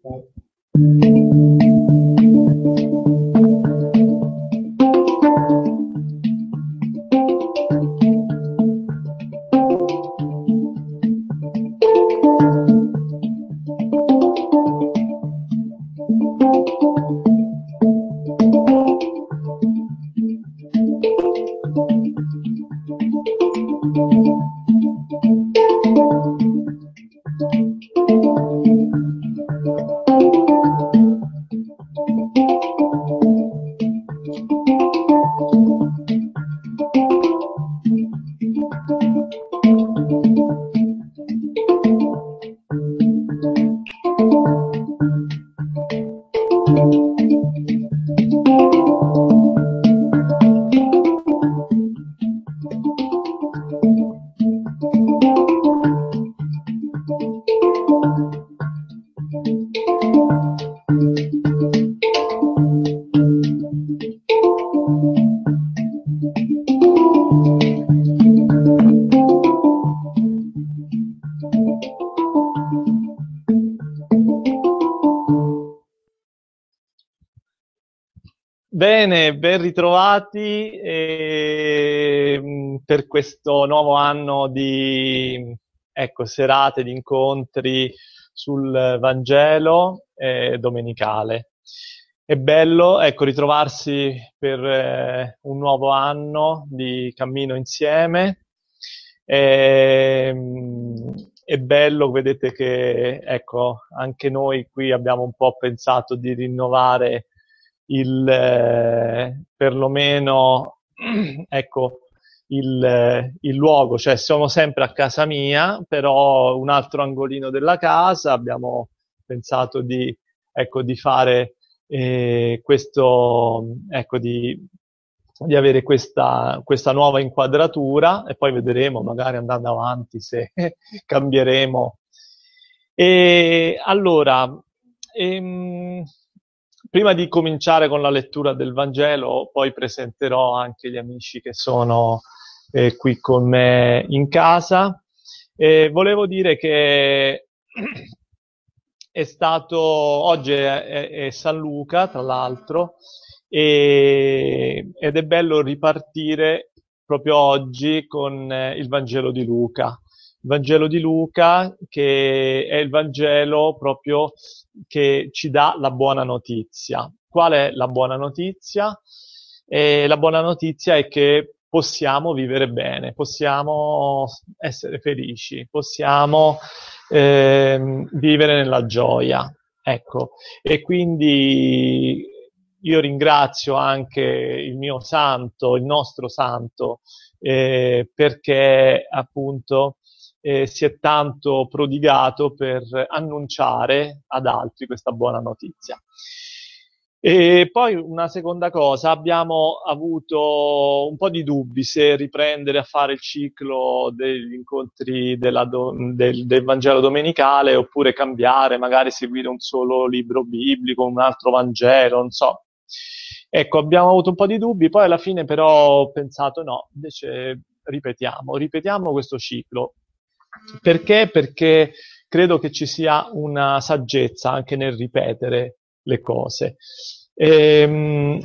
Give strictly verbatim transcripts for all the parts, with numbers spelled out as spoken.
Bene, ben ritrovati eh, per questo nuovo anno di ecco, serate, di incontri sul Vangelo eh, domenicale. È bello, ecco, ritrovarsi per eh, un nuovo anno di cammino insieme. Ehm, è bello, vedete che ecco, anche noi qui abbiamo un po' pensato di rinnovare il eh, perlomeno ecco il, eh, il luogo, cioè siamo sempre a casa mia, però un altro angolino della casa abbiamo pensato di ecco di fare eh, questo ecco di di avere questa, questa nuova inquadratura e poi vedremo magari andando avanti se cambieremo. E allora, ehm, prima di cominciare con la lettura del Vangelo, poi presenterò anche gli amici che sono eh, qui con me in casa. E volevo dire che è stato, oggi è, è- è San Luca, tra l'altro, e- ed è bello ripartire proprio oggi con eh, il Vangelo di Luca. Il Vangelo di Luca, che è il Vangelo proprio che ci dà la buona notizia. Qual è la buona notizia? Eh, la buona notizia è che possiamo vivere bene, possiamo essere felici, possiamo ehm, vivere nella gioia. Ecco, e quindi io ringrazio anche il mio santo, il nostro santo, eh, perché appunto eh, si è tanto prodigato per annunciare ad altri questa buona notizia. E poi una seconda cosa, abbiamo avuto un po' di dubbi se riprendere a fare il ciclo degli incontri della do- del, del Vangelo domenicale oppure cambiare, magari seguire un solo libro biblico, un altro Vangelo, non so. Ecco, abbiamo avuto un po' di dubbi, poi alla fine però ho pensato no, invece ripetiamo, ripetiamo questo ciclo. Perché? Perché credo che ci sia una saggezza anche nel ripetere le cose. Ehm,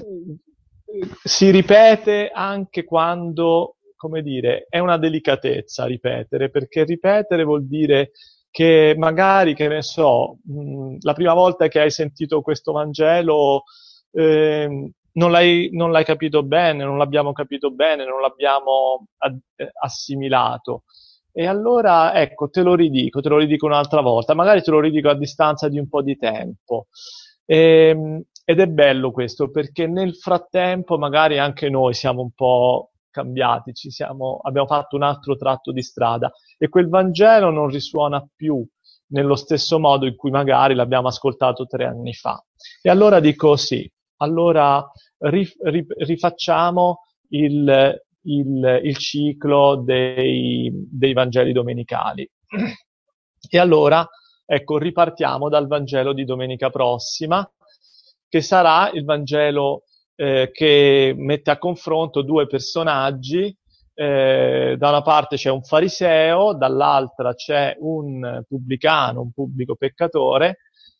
si ripete anche quando, come dire, è una delicatezza ripetere, perché ripetere vuol dire che magari, che ne so, mh, la prima volta che hai sentito questo Vangelo ehm, non l'hai, non l'hai capito bene, non l'abbiamo capito bene, non l'abbiamo ad- eh, assimilato. E allora, ecco, te lo ridico, te lo ridico un'altra volta, magari te lo ridico a distanza di un po' di tempo. Ehm, ed è bello questo, perché nel frattempo magari anche noi siamo un po' cambiati, ci siamo, abbiamo fatto un altro tratto di strada e quel Vangelo non risuona più nello stesso modo in cui magari l'abbiamo ascoltato tre anni fa. E allora dico sì, allora rif- rif- rifacciamo il, il, il ciclo dei, dei Vangeli domenicali. E allora, ecco, ripartiamo dal Vangelo di domenica prossima, che sarà il Vangelo eh, che mette a confronto due personaggi. Eh, da una parte c'è un fariseo, dall'altra c'è un pubblicano, un pubblico peccatore,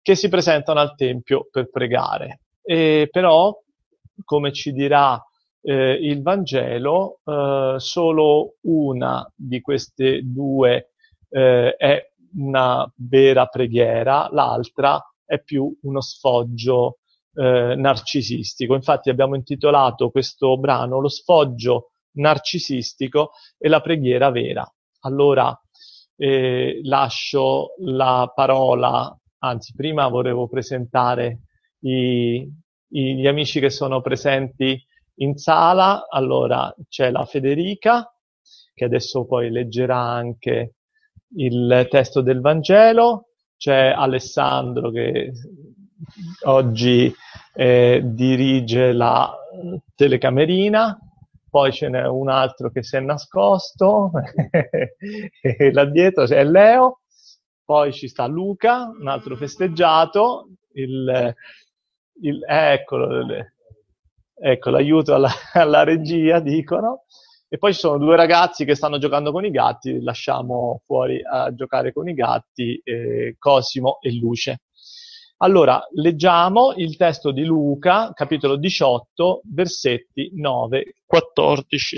che si presentano al Tempio per pregare. E però, come ci dirà eh, il Vangelo, eh, solo una di queste due eh, è una vera preghiera, l'altra è più uno sfoggio eh, narcisistico. Infatti abbiamo intitolato questo brano Lo sfoggio narcisistico e la preghiera vera. Allora eh, lascio la parola, anzi prima volevo presentare i, i, gli amici che sono presenti in sala. Allora c'è la Federica, che adesso poi leggerà anche il testo del Vangelo, c'è Alessandro che oggi eh, dirige la telecamerina, poi ce n'è un altro che si è nascosto, e là dietro c'è Leo, poi ci sta Luca, un altro festeggiato, il, il, eccolo, ecco l'aiuto alla, alla regia, dicono. E poi ci sono due ragazzi che stanno giocando con i gatti, lasciamo fuori a giocare con i gatti eh, Cosimo e Luce. Allora, leggiamo il testo di Luca, capitolo diciotto, versetti nove quattordici.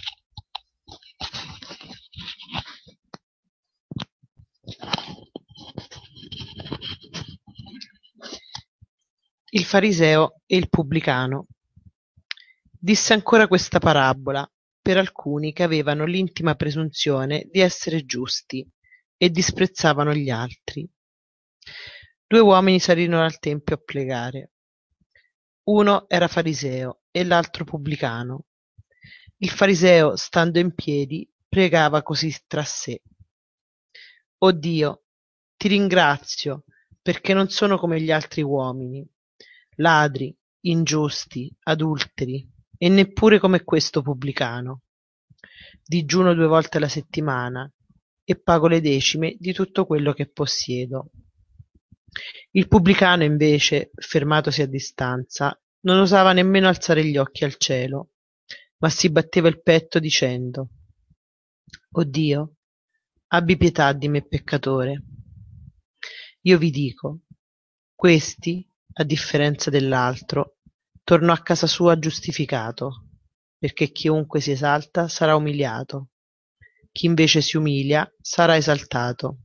Il fariseo e il pubblicano. Disse ancora questa parabola per alcuni che avevano l'intima presunzione di essere giusti e disprezzavano gli altri. Due uomini salirono al tempio a pregare. Uno era fariseo e l'altro pubblicano. Il fariseo, stando in piedi, pregava così tra sé: O Dio, ti ringrazio perché non sono come gli altri uomini, ladri, ingiusti, adulteri, e neppure come questo pubblicano. Digiuno due volte alla settimana e pago le decime di tutto quello che possiedo. Il pubblicano, invece, fermatosi a distanza, non osava nemmeno alzare gli occhi al cielo, ma si batteva il petto dicendo: O Dio, abbi pietà di me peccatore. Io vi dico, questi, a differenza dell'altro, tornò a casa sua giustificato, perché chiunque si esalta sarà umiliato, chi invece si umilia sarà esaltato.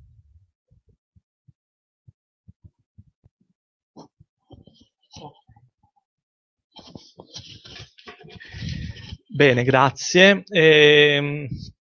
Bene, grazie. Ehm,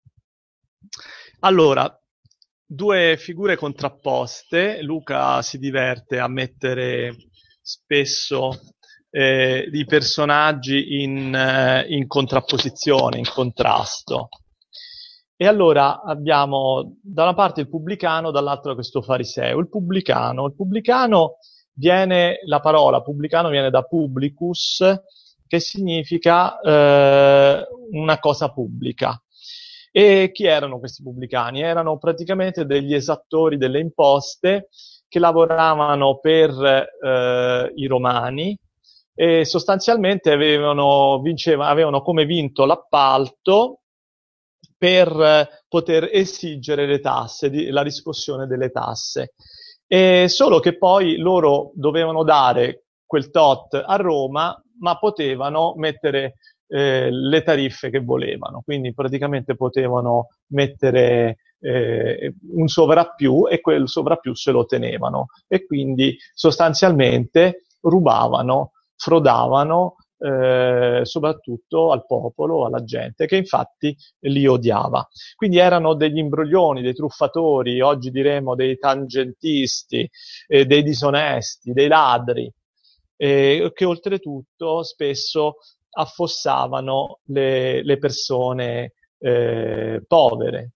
allora, due figure contrapposte. Luca si diverte a mettere spesso eh, i personaggi in, eh, in contrapposizione, in contrasto. E allora abbiamo da una parte il pubblicano, dall'altra questo fariseo. Il pubblicano, il pubblicano viene, la parola pubblicano viene da publicus, che significa eh, una cosa pubblica. E chi erano questi pubblicani? Erano praticamente degli esattori delle imposte che lavoravano per eh, i romani e sostanzialmente avevano, vinceva, avevano come vinto l'appalto per poter esigere le tasse, di, la riscossione delle tasse. E solo che poi loro dovevano dare quel tot a Roma, ma potevano mettere eh, le tariffe che volevano, quindi praticamente potevano mettere eh, un sovrappiù e quel sovrappiù se lo tenevano e quindi sostanzialmente rubavano, frodavano eh, soprattutto al popolo, alla gente, che infatti li odiava. Quindi erano degli imbroglioni, dei truffatori, oggi diremo dei tangentisti, eh, dei disonesti, dei ladri, eh, che oltretutto spesso affossavano le, le persone eh, povere.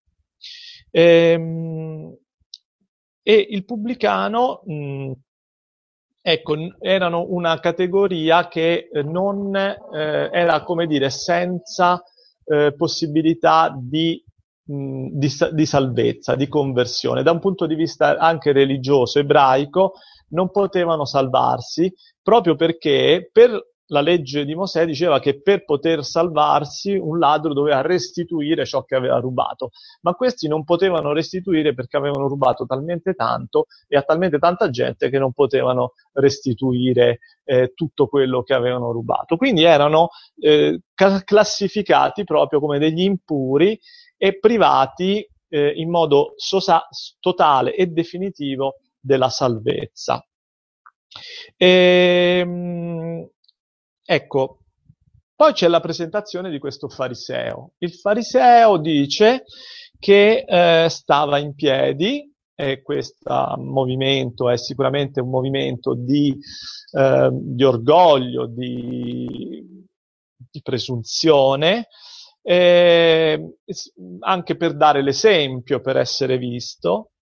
Ehm, e il pubblicano, mh, ecco, erano una categoria che non eh, era, come dire, senza eh, possibilità di, mh, di, di salvezza, di conversione. Da un punto di vista anche religioso, ebraico, non potevano salvarsi proprio perché per la legge di Mosè diceva che per poter salvarsi un ladro doveva restituire ciò che aveva rubato, ma questi non potevano restituire perché avevano rubato talmente tanto e a talmente tanta gente che non potevano restituire eh, tutto quello che avevano rubato. Quindi erano eh, classificati proprio come degli impuri e privati eh, in modo sosa- totale e definitivo della salvezza. E, ecco, poi c'è la presentazione di questo fariseo. Il fariseo dice che eh, stava in piedi, e questo movimento è sicuramente un movimento di, eh, di orgoglio, di, di presunzione, eh, anche per dare l'esempio, per essere visto,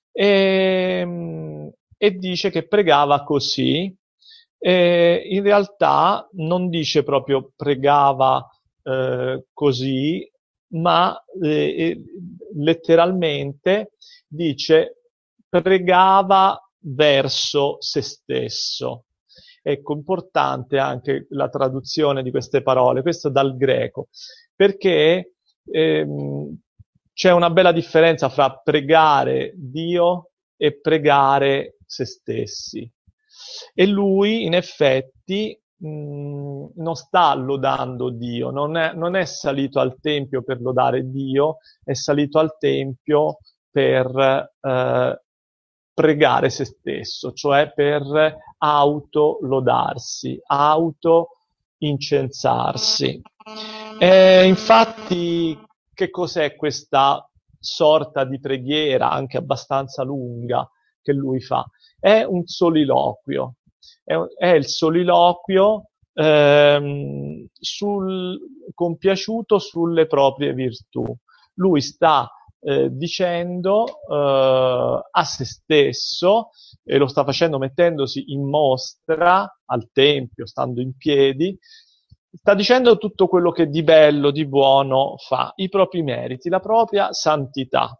e, e dice che pregava così. Eh, in realtà non dice proprio pregava eh, così, ma eh, letteralmente dice pregava verso se stesso. Ecco, importante anche la traduzione di queste parole, questo dal greco, perché ehm, c'è una bella differenza fra pregare Dio e pregare se stessi. E lui, in effetti, mh, non sta lodando Dio, non è, non è salito al Tempio per lodare Dio, è salito al Tempio per eh, pregare se stesso, cioè per auto-lodarsi, auto-incensarsi. E infatti, che cos'è questa sorta di preghiera, anche abbastanza lunga, che lui fa? È un soliloquio, è, è il soliloquio ehm, sul, compiaciuto sulle proprie virtù. Lui sta eh, dicendo eh, a se stesso, e lo sta facendo mettendosi in mostra al Tempio, stando in piedi, sta dicendo tutto quello che di bello, di buono fa, i propri meriti, la propria santità.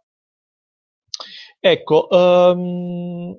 Ecco, um,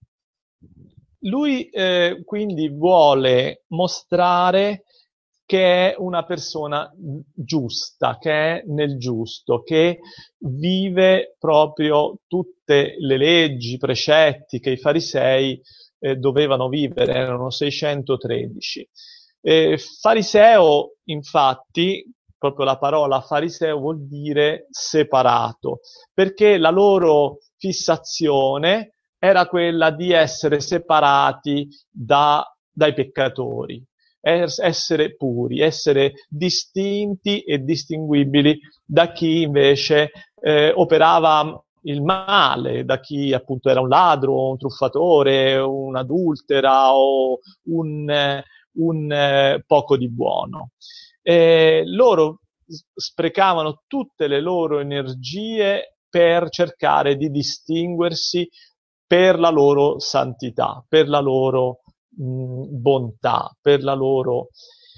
lui eh, quindi vuole mostrare che è una persona giusta, che è nel giusto, che vive proprio tutte le leggi, i precetti che i farisei eh, dovevano vivere, erano seicentotredici. Eh, fariseo, infatti, proprio la parola fariseo vuol dire separato, perché la loro fissazione era quella di essere separati da, dai peccatori, essere puri, essere distinti e distinguibili da chi invece eh, operava il male, da chi appunto era un ladro, un truffatore, un adultera o un, eh, un eh, poco di buono. Eh, loro sprecavano tutte le loro energie per cercare di distinguersi per la loro santità, per la loro mh, bontà, per la loro...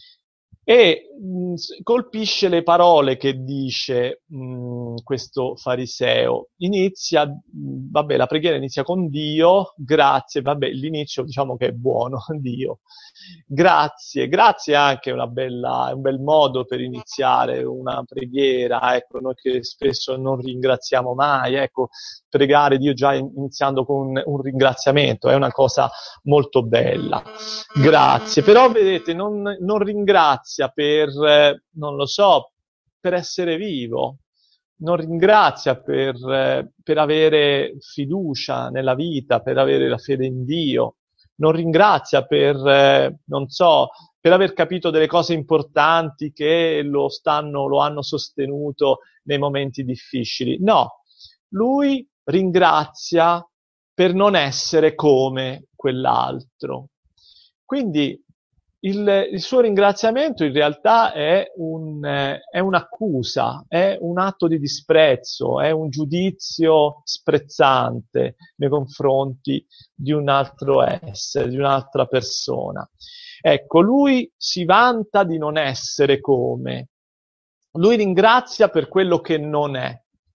E mh, colpisce le parole che dice mh, questo fariseo. Inizia, mh, vabbè, la preghiera inizia con Dio, grazie, vabbè, l'inizio diciamo che è buono, Dio. Grazie, grazie è anche una bella, un bel modo per iniziare una preghiera, ecco, noi che spesso non ringraziamo mai, ecco, pregare Dio già iniziando con un ringraziamento è una cosa molto bella. Grazie, però vedete, non, non ringrazia per, eh, non lo so, per essere vivo, non ringrazia per, eh, per avere fiducia nella vita, per avere la fede in Dio, non ringrazia per, eh, non so, per aver capito delle cose importanti che lo stanno, lo hanno sostenuto nei momenti difficili. No, lui ringrazia per non essere come quell'altro. Quindi il, il suo ringraziamento in realtà è, un, eh, è un'accusa, è un atto di disprezzo, è un giudizio sprezzante nei confronti di un altro essere, di un'altra persona. Ecco, lui si vanta di non essere come. Lui ringrazia per quello che non è.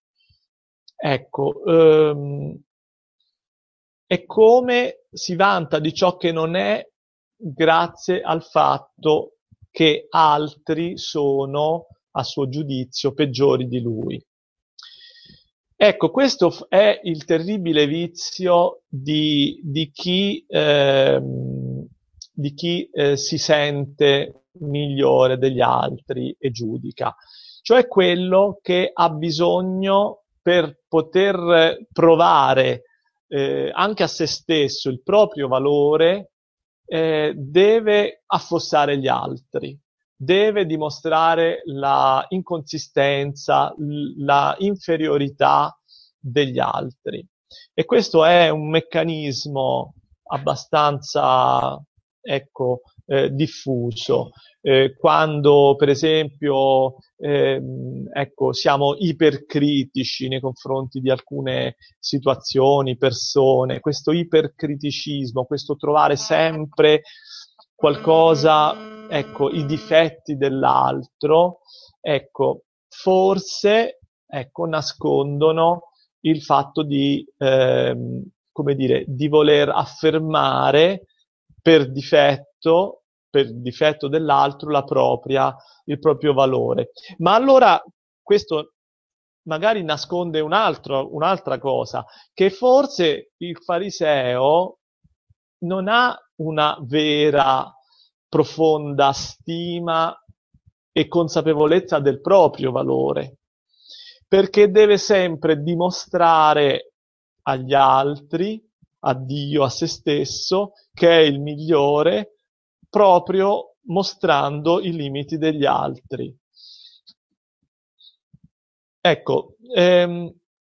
Ecco, ehm, è come si vanta di ciò che non è grazie al fatto che altri sono, a suo giudizio, peggiori di lui. Ecco, questo è il terribile vizio di, di chi, ehm, di chi eh, si sente migliore degli altri e giudica, cioè quello che ha bisogno, per poter provare eh, anche a se stesso il proprio valore, eh, deve affossare gli altri, deve dimostrare la inconsistenza, la inferiorità degli altri. E questo è un meccanismo abbastanza, ecco, eh, diffuso. Eh, quando, per esempio, ehm, ecco, siamo ipercritici nei confronti di alcune situazioni, persone, questo ipercriticismo, questo trovare sempre qualcosa, ecco, i difetti dell'altro, ecco, forse, ecco, nascondono il fatto di, ehm, come dire, di voler affermare per difetto, per difetto dell'altro, la propria, il proprio valore. Ma allora questo magari nasconde un altro, un'altra cosa, che forse il fariseo non ha una vera, profonda stima e consapevolezza del proprio valore, perché deve sempre dimostrare agli altri, a Dio, a se stesso, che è il migliore, proprio mostrando i limiti degli altri. Ecco, ehm,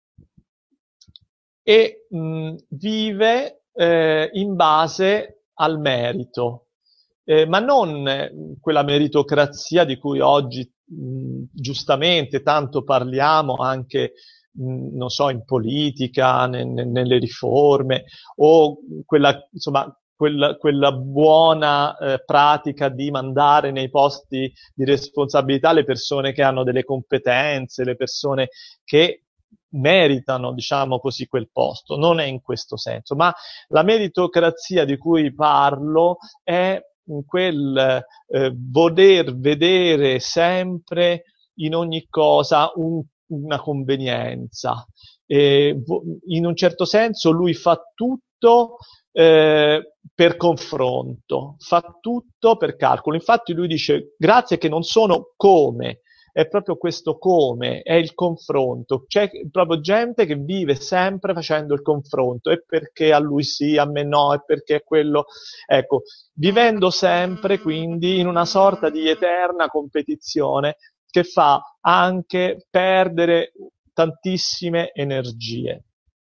e mh, vive eh, in base al merito, eh, ma non eh, quella meritocrazia di cui oggi mh, giustamente tanto parliamo anche, mh, non so, in politica, ne, ne, nelle riforme, o quella, insomma, quella, quella buona eh, pratica di mandare nei posti di responsabilità le persone che hanno delle competenze, le persone che meritano, diciamo così, quel posto. Non è in questo senso, ma la meritocrazia di cui parlo è quel eh, voler vedere sempre in ogni cosa un, una convenienza. E, in un certo senso lui fa tutto eh, per confronto, fa tutto per calcolo. Infatti lui dice: grazie che non sono come, è proprio questo come, è il confronto. C'è proprio gente che vive sempre facendo il confronto, e perché a lui sì, a me no, e perché è quello. Ecco, vivendo sempre quindi in una sorta di eterna competizione che fa anche perdere tantissime energie.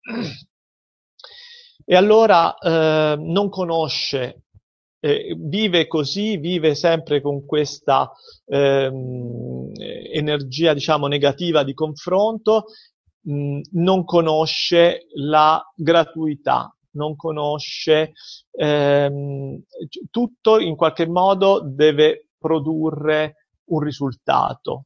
E allora eh, non conosce, eh, vive così, vive sempre con questa ehm, energia, diciamo, negativa di confronto, mh, non conosce la gratuità, non conosce ehm, tutto, in qualche modo deve produrre un risultato.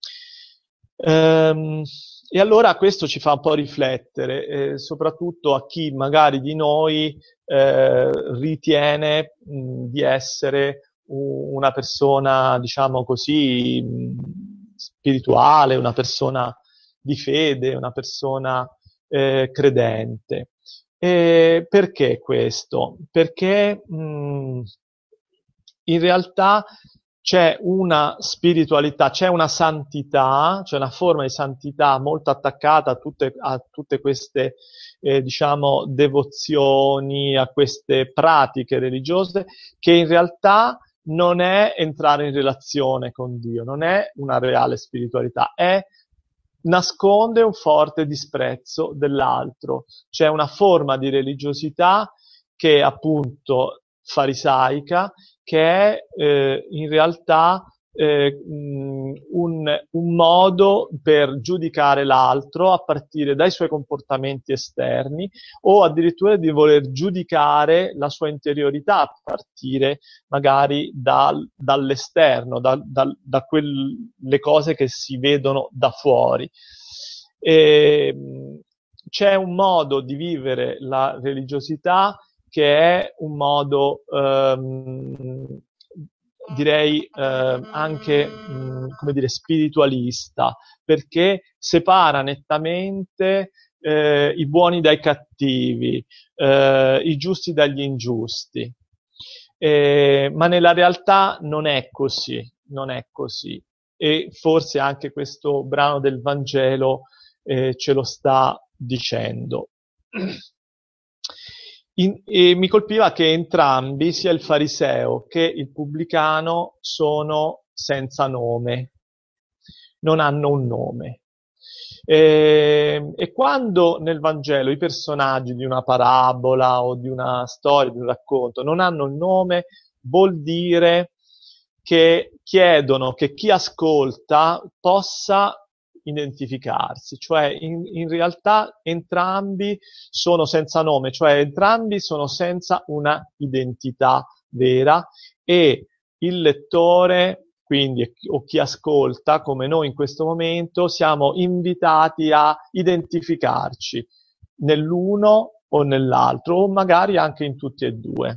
Ehm, e allora questo ci fa un po' riflettere, eh, soprattutto a chi magari di noi eh, ritiene mh, di essere una persona, diciamo così, mh, spirituale, una persona di fede, una persona eh, credente. E perché questo? Perché mh, in realtà c'è una spiritualità, c'è una santità, c'è una forma di santità molto attaccata a tutte, a tutte queste, eh, diciamo, devozioni, a queste pratiche religiose, che in realtà non è entrare in relazione con Dio, non è una reale spiritualità, è nasconde un forte disprezzo dell'altro. C'è una forma di religiosità che è appunto farisaica, che è eh, in realtà eh, mh, un, un modo per giudicare l'altro a partire dai suoi comportamenti esterni, o addirittura di voler giudicare la sua interiorità a partire magari dal, dall'esterno, da, da, da quelle cose che si vedono da fuori. E, c'è un modo di vivere la religiosità che è un modo, ehm, direi, eh, anche, mh, come dire, spiritualista, perché separa nettamente eh, i buoni dai cattivi, eh, i giusti dagli ingiusti. Eh, ma nella realtà non è così, non è così. E forse anche questo brano del Vangelo eh, ce lo sta dicendo. In, e mi colpiva che entrambi, sia il fariseo che il pubblicano, sono senza nome, non hanno un nome. E, e quando nel Vangelo i personaggi di una parabola o di una storia, di un racconto, non hanno un nome, vuol dire che chiedono che chi ascolta possa identificarsi, cioè in, in realtà entrambi sono senza nome, cioè entrambi sono senza una identità vera e il lettore, quindi o chi ascolta, come noi in questo momento, siamo invitati a identificarci nell'uno o nell'altro, o magari anche in tutti e due.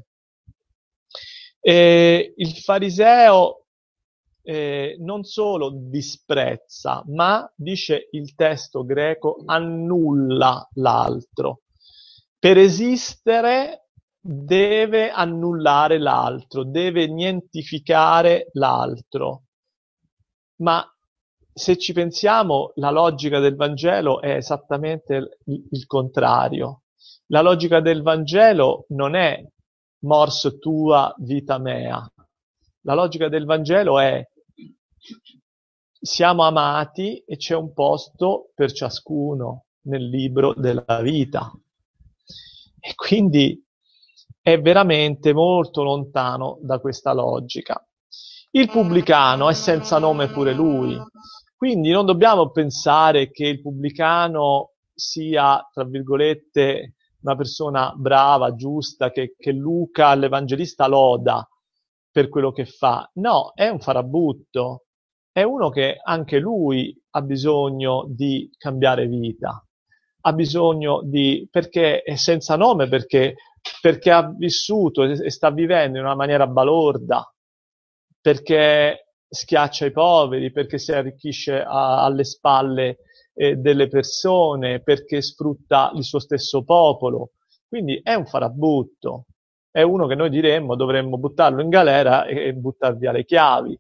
E il fariseo eh, non solo disprezza, ma, dice il testo greco, annulla l'altro. Per esistere deve annullare l'altro, deve nientificare l'altro. Ma se ci pensiamo, la logica del Vangelo è esattamente il, il contrario. La logica del Vangelo non è mors tua vita mea. La logica del Vangelo è siamo amati e c'è un posto per ciascuno nel libro della vita. E quindi è veramente molto lontano da questa logica. Il pubblicano è senza nome pure lui, quindi non dobbiamo pensare che il pubblicano sia, tra virgolette, una persona brava, giusta, che, che Luca, l'Evangelista, loda per quello che fa. No, è un farabutto, è uno che anche lui ha bisogno di cambiare vita, ha bisogno di, perché è senza nome, perché, perché ha vissuto e sta vivendo in una maniera balorda, perché schiaccia i poveri, perché si arricchisce a, alle spalle eh, delle persone, perché sfrutta il suo stesso popolo. Quindi è un farabutto, è uno che noi diremmo dovremmo buttarlo in galera e, e buttar via le chiavi.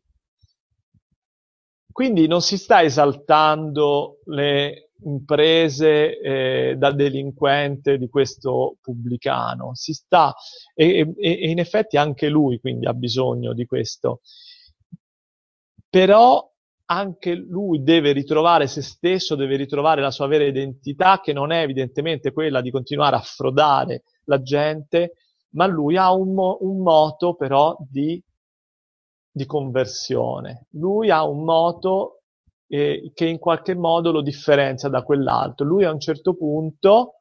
Quindi non si sta esaltando le imprese eh, da delinquente di questo pubblicano, si sta, e, e, e in effetti anche lui quindi ha bisogno di questo. Però anche lui deve ritrovare se stesso, deve ritrovare la sua vera identità, che non è evidentemente quella di continuare a frodare la gente, ma lui ha un, mo- un moto però di di conversione. Lui ha un moto eh, che in qualche modo lo differenzia da quell'altro. Lui a un certo punto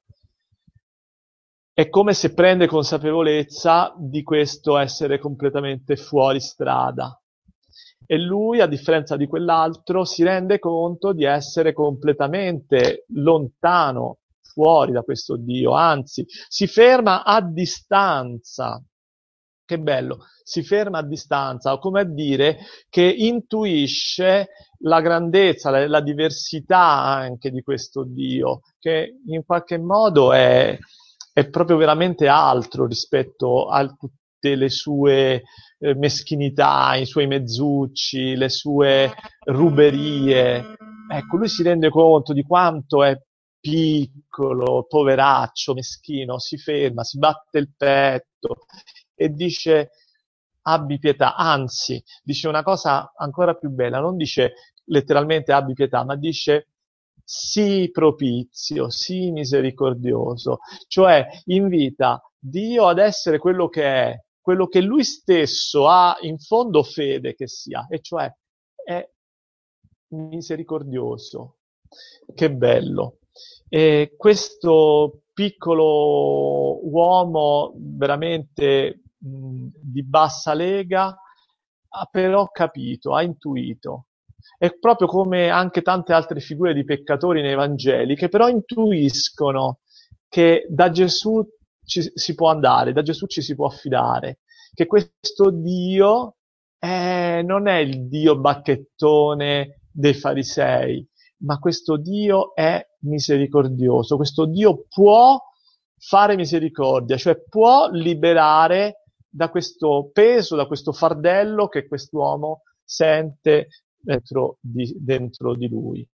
è come se prende consapevolezza di questo essere completamente fuori strada. E lui, a differenza di quell'altro, si rende conto di essere completamente lontano, fuori da questo Dio, anzi, si ferma a distanza. Che bello, si ferma a distanza, come a dire che intuisce la grandezza, la, la diversità anche di questo Dio, che in qualche modo è, è proprio veramente altro rispetto a tutte le sue eh, meschinità, i suoi mezzucci, le sue ruberie. Ecco, lui si rende conto di quanto è piccolo, poveraccio, meschino, si ferma, si batte il petto e dice abbi pietà, anzi dice una cosa ancora più bella, non dice letteralmente abbi pietà, ma dice sii propizio, sii misericordioso, cioè invita Dio ad essere quello che è, quello che lui stesso ha in fondo fede che sia, e cioè è misericordioso. Che bello. E questo piccolo uomo veramente mh, di bassa lega ha però capito, ha intuito. È proprio come anche tante altre figure di peccatori nei Vangeli che però intuiscono che da Gesù ci, si può andare, da Gesù ci si può affidare, che questo Dio eh, non è il Dio bacchettone dei farisei, ma questo Dio è misericordioso, questo Dio può fare misericordia, cioè può liberare da questo peso, da questo fardello che quest'uomo sente dentro di, dentro di lui.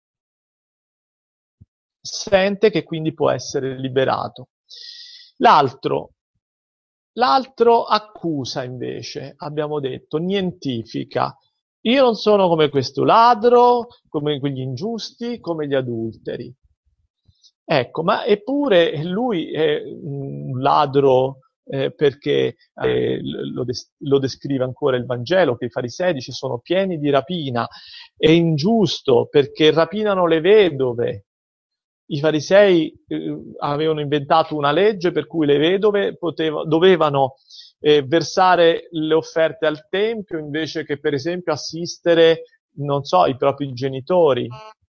Sente che quindi può essere liberato. L'altro, l'altro accusa invece, abbiamo detto, nientifica. Io non sono come questo ladro, come quegli ingiusti, come gli adulteri. Ecco, ma eppure lui è un ladro eh, perché eh, lo, des- lo descrive ancora il Vangelo, che i farisei dice sono pieni di rapina. È ingiusto perché rapinano le vedove. I farisei eh, avevano inventato una legge per cui le vedove poteva, dovevano eh, versare le offerte al Tempio invece che per esempio assistere, non so, i propri genitori.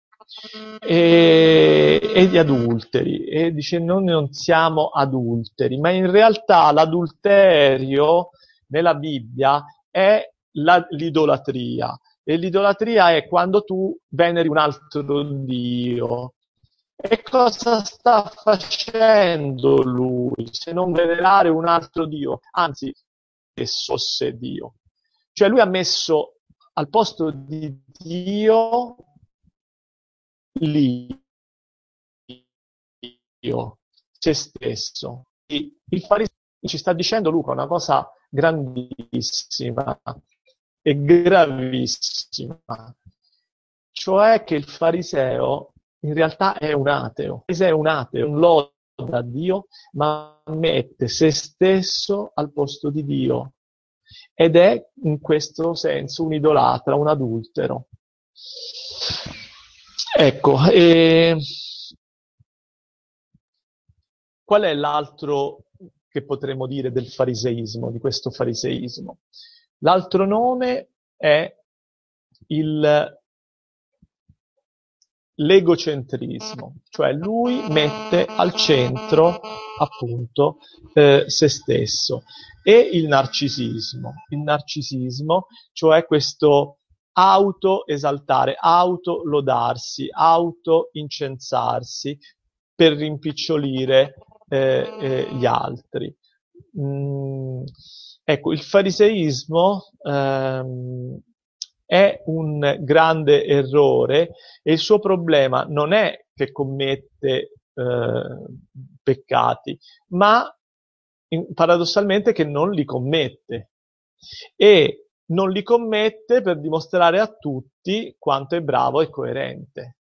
E, e gli adulteri, e dice noi non siamo adulteri, ma in realtà l'adulterio nella Bibbia è la, l'idolatria, e l'idolatria è quando tu veneri un altro Dio. E cosa sta facendo lui se non venerare un altro Dio? Anzi, che fosse Dio. Cioè lui ha messo al posto di Dio l'io, se stesso. E il fariseo ci sta dicendo Luca una cosa grandissima e gravissima, cioè che il fariseo in realtà è un ateo. Il fariseo è un ateo, non loda Dio, ma mette se stesso al posto di Dio. Ed è in questo senso un idolatra, un adultero. Ecco, e qual è l'altro che potremmo dire del fariseismo, di questo fariseismo? L'altro nome è il l'egocentrismo, cioè lui mette al centro appunto eh, se stesso, e il narcisismo, il narcisismo, cioè questo auto-esaltare, auto-lodarsi, auto-incensarsi per rimpicciolire eh, eh, gli altri. Mm, ecco, il fariseismo ehm, è un grande errore, e il suo problema non è che commette eh, peccati, ma in, paradossalmente che non li commette. E non li commette per dimostrare a tutti quanto è bravo e coerente.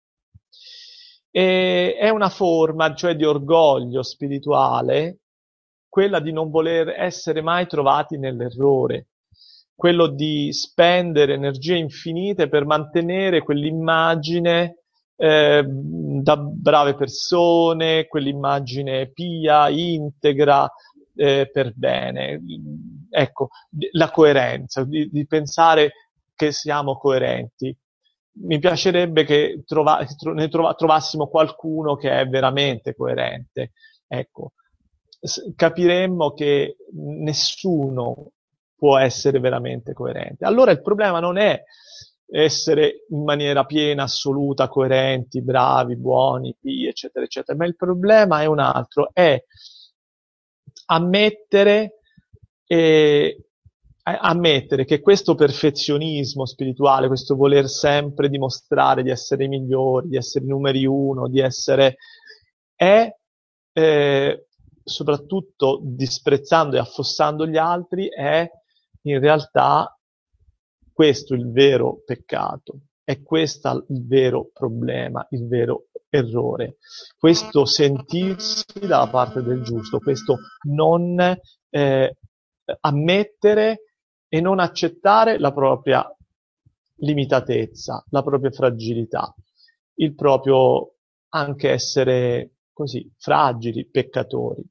E è una forma, cioè, di orgoglio spirituale, quella di non voler essere mai trovati nell'errore, quello di spendere energie infinite per mantenere quell'immagine eh, da brave persone, quell'immagine pia, integra, eh, per bene. Ecco, la coerenza, di, di pensare che siamo coerenti. Mi piacerebbe che trova, ne trova, trovassimo qualcuno che è veramente coerente. Ecco, capiremmo che nessuno può essere veramente coerente. Allora il problema non è essere in maniera piena, assoluta, coerenti, bravi, buoni, pii, eccetera, eccetera, ma il problema è un altro, è ammettere, eh, ammettere che questo perfezionismo spirituale, questo voler sempre dimostrare di essere i migliori, di essere i numeri uno, di essere, è eh, soprattutto disprezzando e affossando gli altri, è in realtà questo il vero peccato, è questo il vero problema, il vero errore, questo sentirsi dalla parte del giusto, questo non eh, ammettere e non accettare la propria limitatezza, la propria fragilità, il proprio anche essere così fragili, peccatori.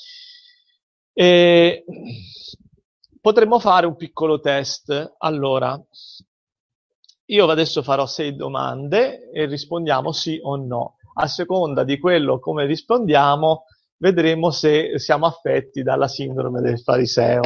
E potremmo fare un piccolo test. Allora, io adesso farò sei domande e rispondiamo sì o no. A seconda di quello come rispondiamo, vedremo se siamo affetti dalla sindrome del fariseo.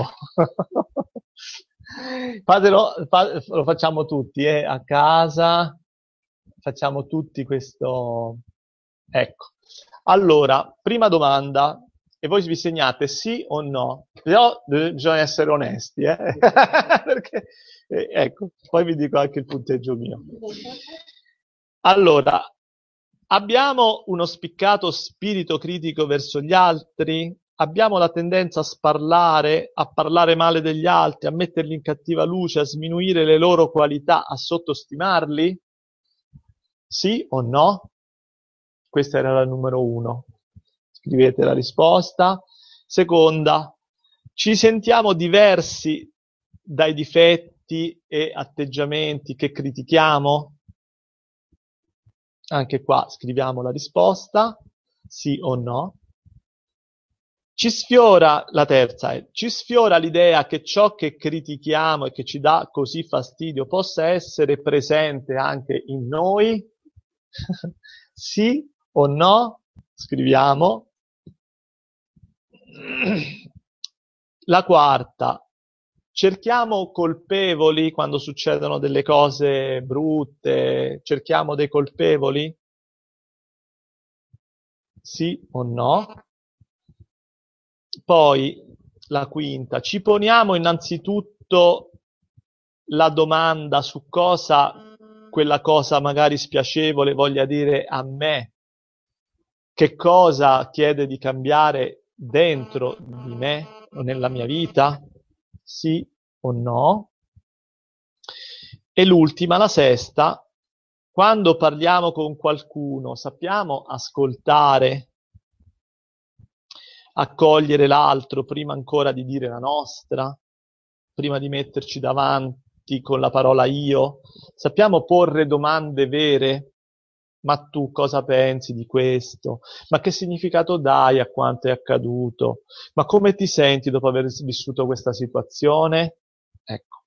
Fatelo, fa, lo facciamo tutti, eh, a casa, facciamo tutti questo. Ecco. Allora, prima domanda, e voi vi segnate sì o no? Però eh, bisogna essere onesti, eh? Perché, eh, ecco, poi vi dico anche il punteggio mio. Allora, abbiamo uno spiccato spirito critico verso gli altri? Abbiamo la tendenza a sparlare, a parlare male degli altri, a metterli in cattiva luce, a sminuire le loro qualità, a sottostimarli? Sì o no? Questa era la numero uno. Scrivete la risposta. Seconda, ci sentiamo diversi dai difetti e atteggiamenti che critichiamo? Anche qua scriviamo la risposta, sì o no. Ci sfiora, la terza è, ci sfiora l'idea che ciò che critichiamo e che ci dà così fastidio possa essere presente anche in noi? Sì o no? Scriviamo. La quarta, cerchiamo colpevoli quando succedono delle cose brutte, cerchiamo dei colpevoli? Sì o no? Poi, la quinta, ci poniamo innanzitutto la domanda su cosa quella cosa magari spiacevole voglia dire a me, che cosa chiede di cambiare dentro di me o nella mia vita? Sì o no? E l'ultima, la sesta, quando parliamo con qualcuno sappiamo ascoltare, accogliere l'altro prima ancora di dire la nostra, prima di metterci davanti con la parola io, sappiamo porre domande vere. Ma tu cosa pensi di questo? Ma che significato dai a quanto è accaduto? Ma come ti senti dopo aver vissuto questa situazione? Ecco.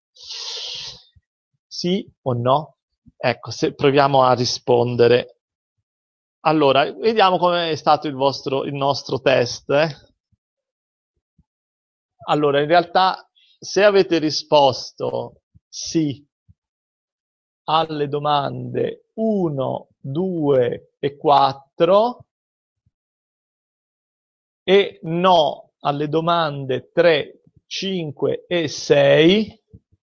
Sì o no? Ecco, se proviamo a rispondere. Allora, vediamo come è stato il vostro, il nostro test. Eh? Allora, in realtà, se avete risposto sì alle domande uno, due e quattro e no alle domande tre, cinque e sei,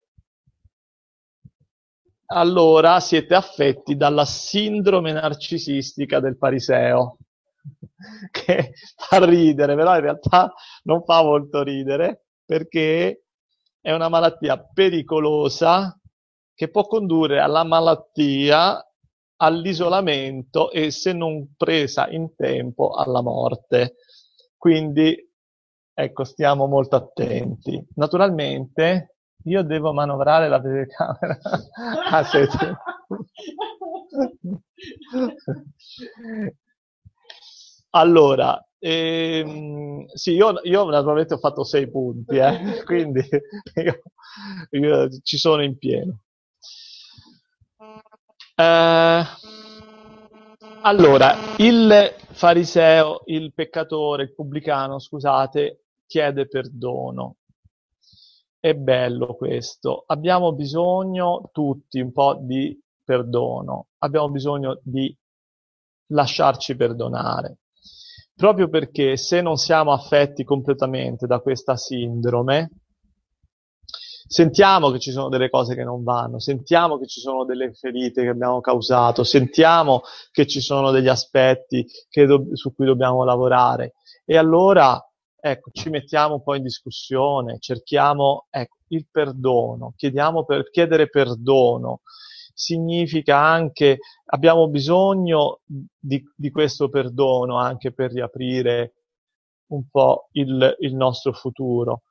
allora siete affetti dalla sindrome narcisistica del fariseo, che fa ridere, però in realtà non fa molto ridere, perché è una malattia pericolosa che può condurre alla malattia, all'isolamento e, se non presa in tempo, alla morte. Quindi, ecco, stiamo molto attenti. Naturalmente, io devo manovrare la telecamera. Ah, siete... Allora, ehm, sì, io, io naturalmente ho fatto sei punti, eh, quindi io, io ci sono in pieno. Eh, allora, il fariseo, il peccatore, il pubblicano, scusate, chiede perdono. È bello questo. Abbiamo bisogno tutti un po' di perdono. Abbiamo bisogno di lasciarci perdonare. Proprio perché se non siamo affetti completamente da questa sindrome, sentiamo che ci sono delle cose che non vanno, sentiamo che ci sono delle ferite che abbiamo causato, sentiamo che ci sono degli aspetti che do- su cui dobbiamo lavorare. E allora, ecco, ci mettiamo un po' in discussione, cerchiamo, ecco, il perdono, chiediamo per chiedere perdono. Significa anche, abbiamo bisogno di, di questo perdono anche per riaprire un po' il, il nostro futuro.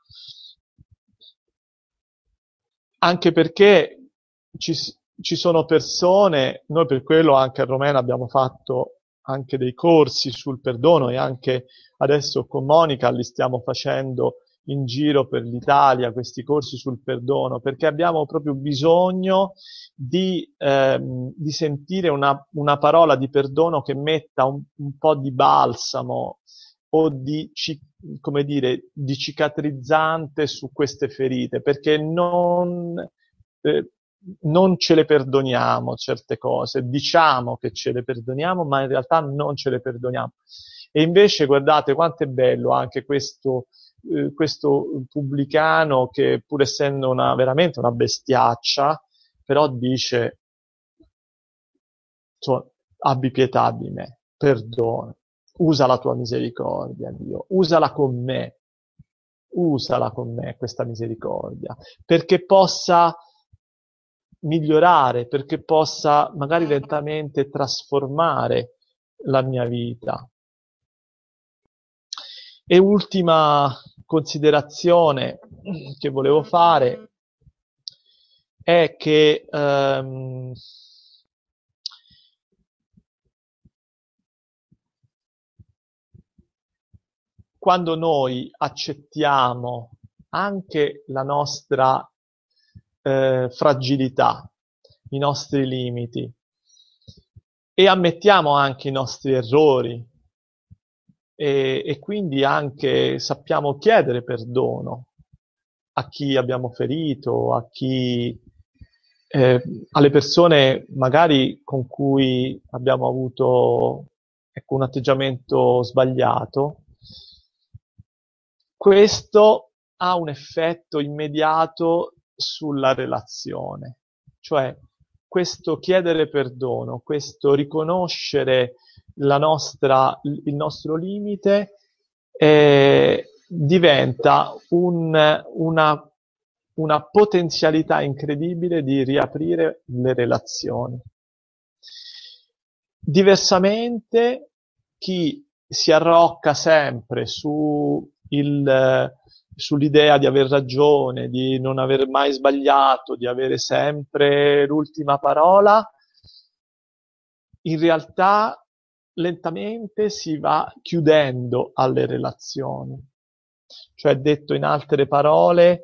Anche perché ci, ci sono persone, noi per quello anche a Romena abbiamo fatto anche dei corsi sul perdono e anche adesso con Monica li stiamo facendo in giro per l'Italia, questi corsi sul perdono, perché abbiamo proprio bisogno di, ehm, di sentire una, una parola di perdono che metta un, un po' di balsamo o di, ci- come dire, di cicatrizzante su queste ferite, perché non, eh, non ce le perdoniamo certe cose, diciamo che ce le perdoniamo, ma in realtà non ce le perdoniamo. E invece guardate quanto è bello anche questo, eh, questo pubblicano che, pur essendo una, veramente una bestiaccia, però dice, cioè, abbi pietà di me, perdono, usa la tua misericordia, Dio, usala con me, usala con me questa misericordia, perché possa migliorare, perché possa magari lentamente trasformare la mia vita. E ultima considerazione che volevo fare è che ehm, quando noi accettiamo anche la nostra eh, fragilità, i nostri limiti e ammettiamo anche i nostri errori e, e quindi anche sappiamo chiedere perdono a chi abbiamo ferito, a chi, eh, alle persone magari con cui abbiamo avuto, ecco, un atteggiamento sbagliato, questo ha un effetto immediato sulla relazione. Cioè, questo chiedere perdono, questo riconoscere la nostra, il nostro limite, eh, diventa un, una, una potenzialità incredibile di riaprire le relazioni. Diversamente, chi si arrocca sempre su il, sull'idea di aver ragione, di non aver mai sbagliato, di avere sempre l'ultima parola, in realtà lentamente si va chiudendo alle relazioni. Cioè, detto in altre parole,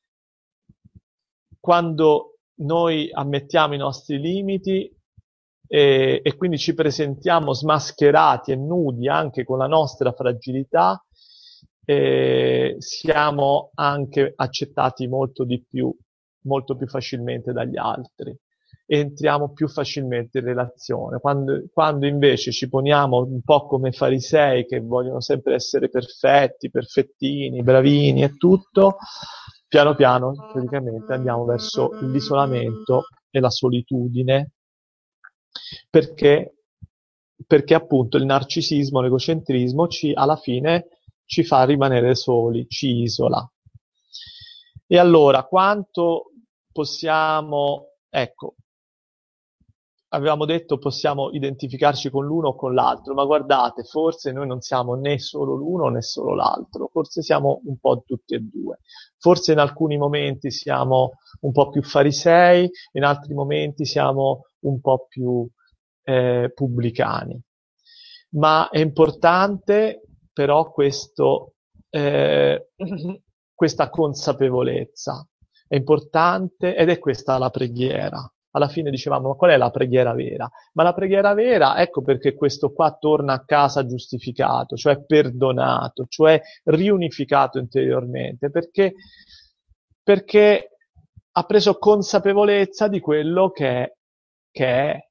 quando noi ammettiamo i nostri limiti e, e quindi ci presentiamo smascherati e nudi anche con la nostra fragilità, eh, siamo anche accettati molto di più, molto più facilmente dagli altri. Entriamo più facilmente in relazione. Quando, quando invece ci poniamo un po' come farisei che vogliono sempre essere perfetti, perfettini, bravini e tutto, piano piano praticamente andiamo verso l'isolamento e la solitudine, perché, perché appunto il narcisismo, l'egocentrismo ci, alla fine ci fa rimanere soli, ci isola. E allora, quanto possiamo, ecco, avevamo detto possiamo identificarci con l'uno o con l'altro, ma guardate, forse noi non siamo né solo l'uno né solo l'altro, forse siamo un po' tutti e due. Forse in alcuni momenti siamo un po' più farisei, in altri momenti siamo un po' più eh, pubblicani. Ma è importante però questo, eh, questa consapevolezza, è importante ed è questa la preghiera. Alla fine dicevamo, ma qual è la preghiera vera? Ma la preghiera vera, ecco perché questo qua torna a casa giustificato, cioè perdonato, cioè riunificato interiormente, perché, perché ha preso consapevolezza di quello che, che è.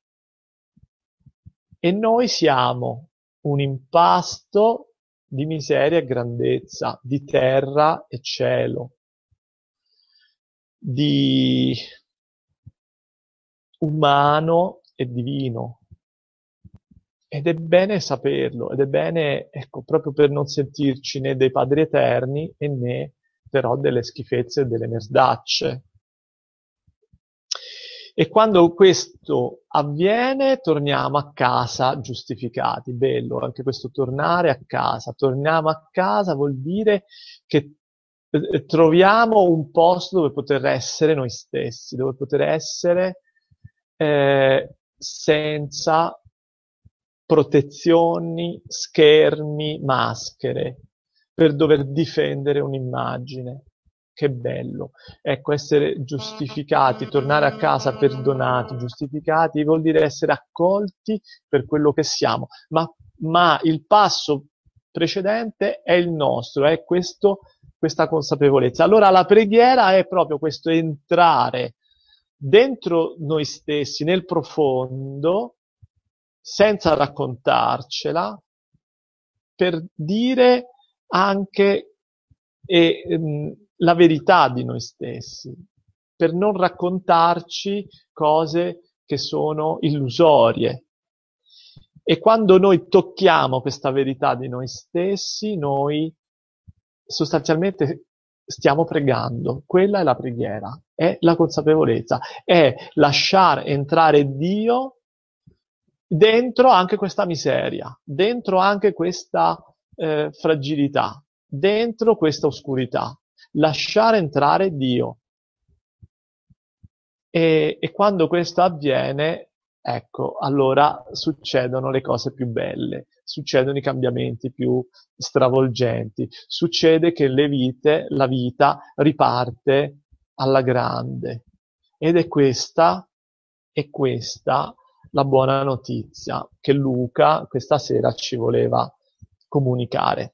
E noi siamo un impasto di miseria e grandezza, di terra e cielo, di umano e divino. Ed è bene saperlo, ed è bene, ecco, proprio per non sentirci né dei padri eterni e né però delle schifezze e delle merdacce. E quando questo avviene, torniamo a casa giustificati. Bello, anche questo tornare a casa. Torniamo a casa vuol dire che eh, troviamo un posto dove poter essere noi stessi, dove poter essere eh, senza protezioni, schermi, maschere, per dover difendere un'immagine. Che bello. Ecco, essere giustificati, tornare a casa perdonati, giustificati, vuol dire essere accolti per quello che siamo. Ma, ma il passo precedente è il nostro, è questo, questa consapevolezza. Allora la preghiera è proprio questo entrare dentro noi stessi, nel profondo, senza raccontarcela, per dire anche e, ehm, la verità di noi stessi, per non raccontarci cose che sono illusorie. E quando noi tocchiamo questa verità di noi stessi, noi sostanzialmente stiamo pregando. Quella è la preghiera, è la consapevolezza, è lasciare entrare Dio dentro anche questa miseria, dentro anche questa eh, fragilità, dentro questa oscurità. Lasciare entrare Dio. E, e quando questo avviene, ecco, allora succedono le cose più belle, succedono i cambiamenti più stravolgenti, succede che le vite, la vita riparte alla grande. Ed è questa, è questa la buona notizia che Luca questa sera ci voleva comunicare.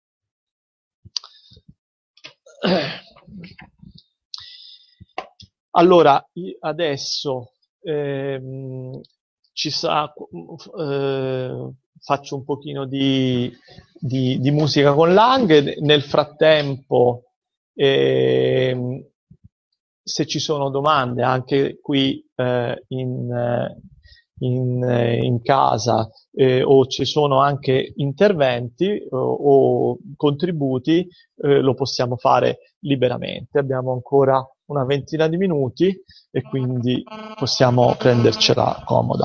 Allora, adesso ehm, ci sa, eh, faccio un pochino di, di, di musica con Lang. Nel frattempo, ehm, se ci sono domande anche qui eh, in, in, in casa eh, o ci sono anche interventi o, o contributi, eh, lo possiamo fare liberamente. Abbiamo ancora una ventina di minuti e quindi possiamo prendercela comoda.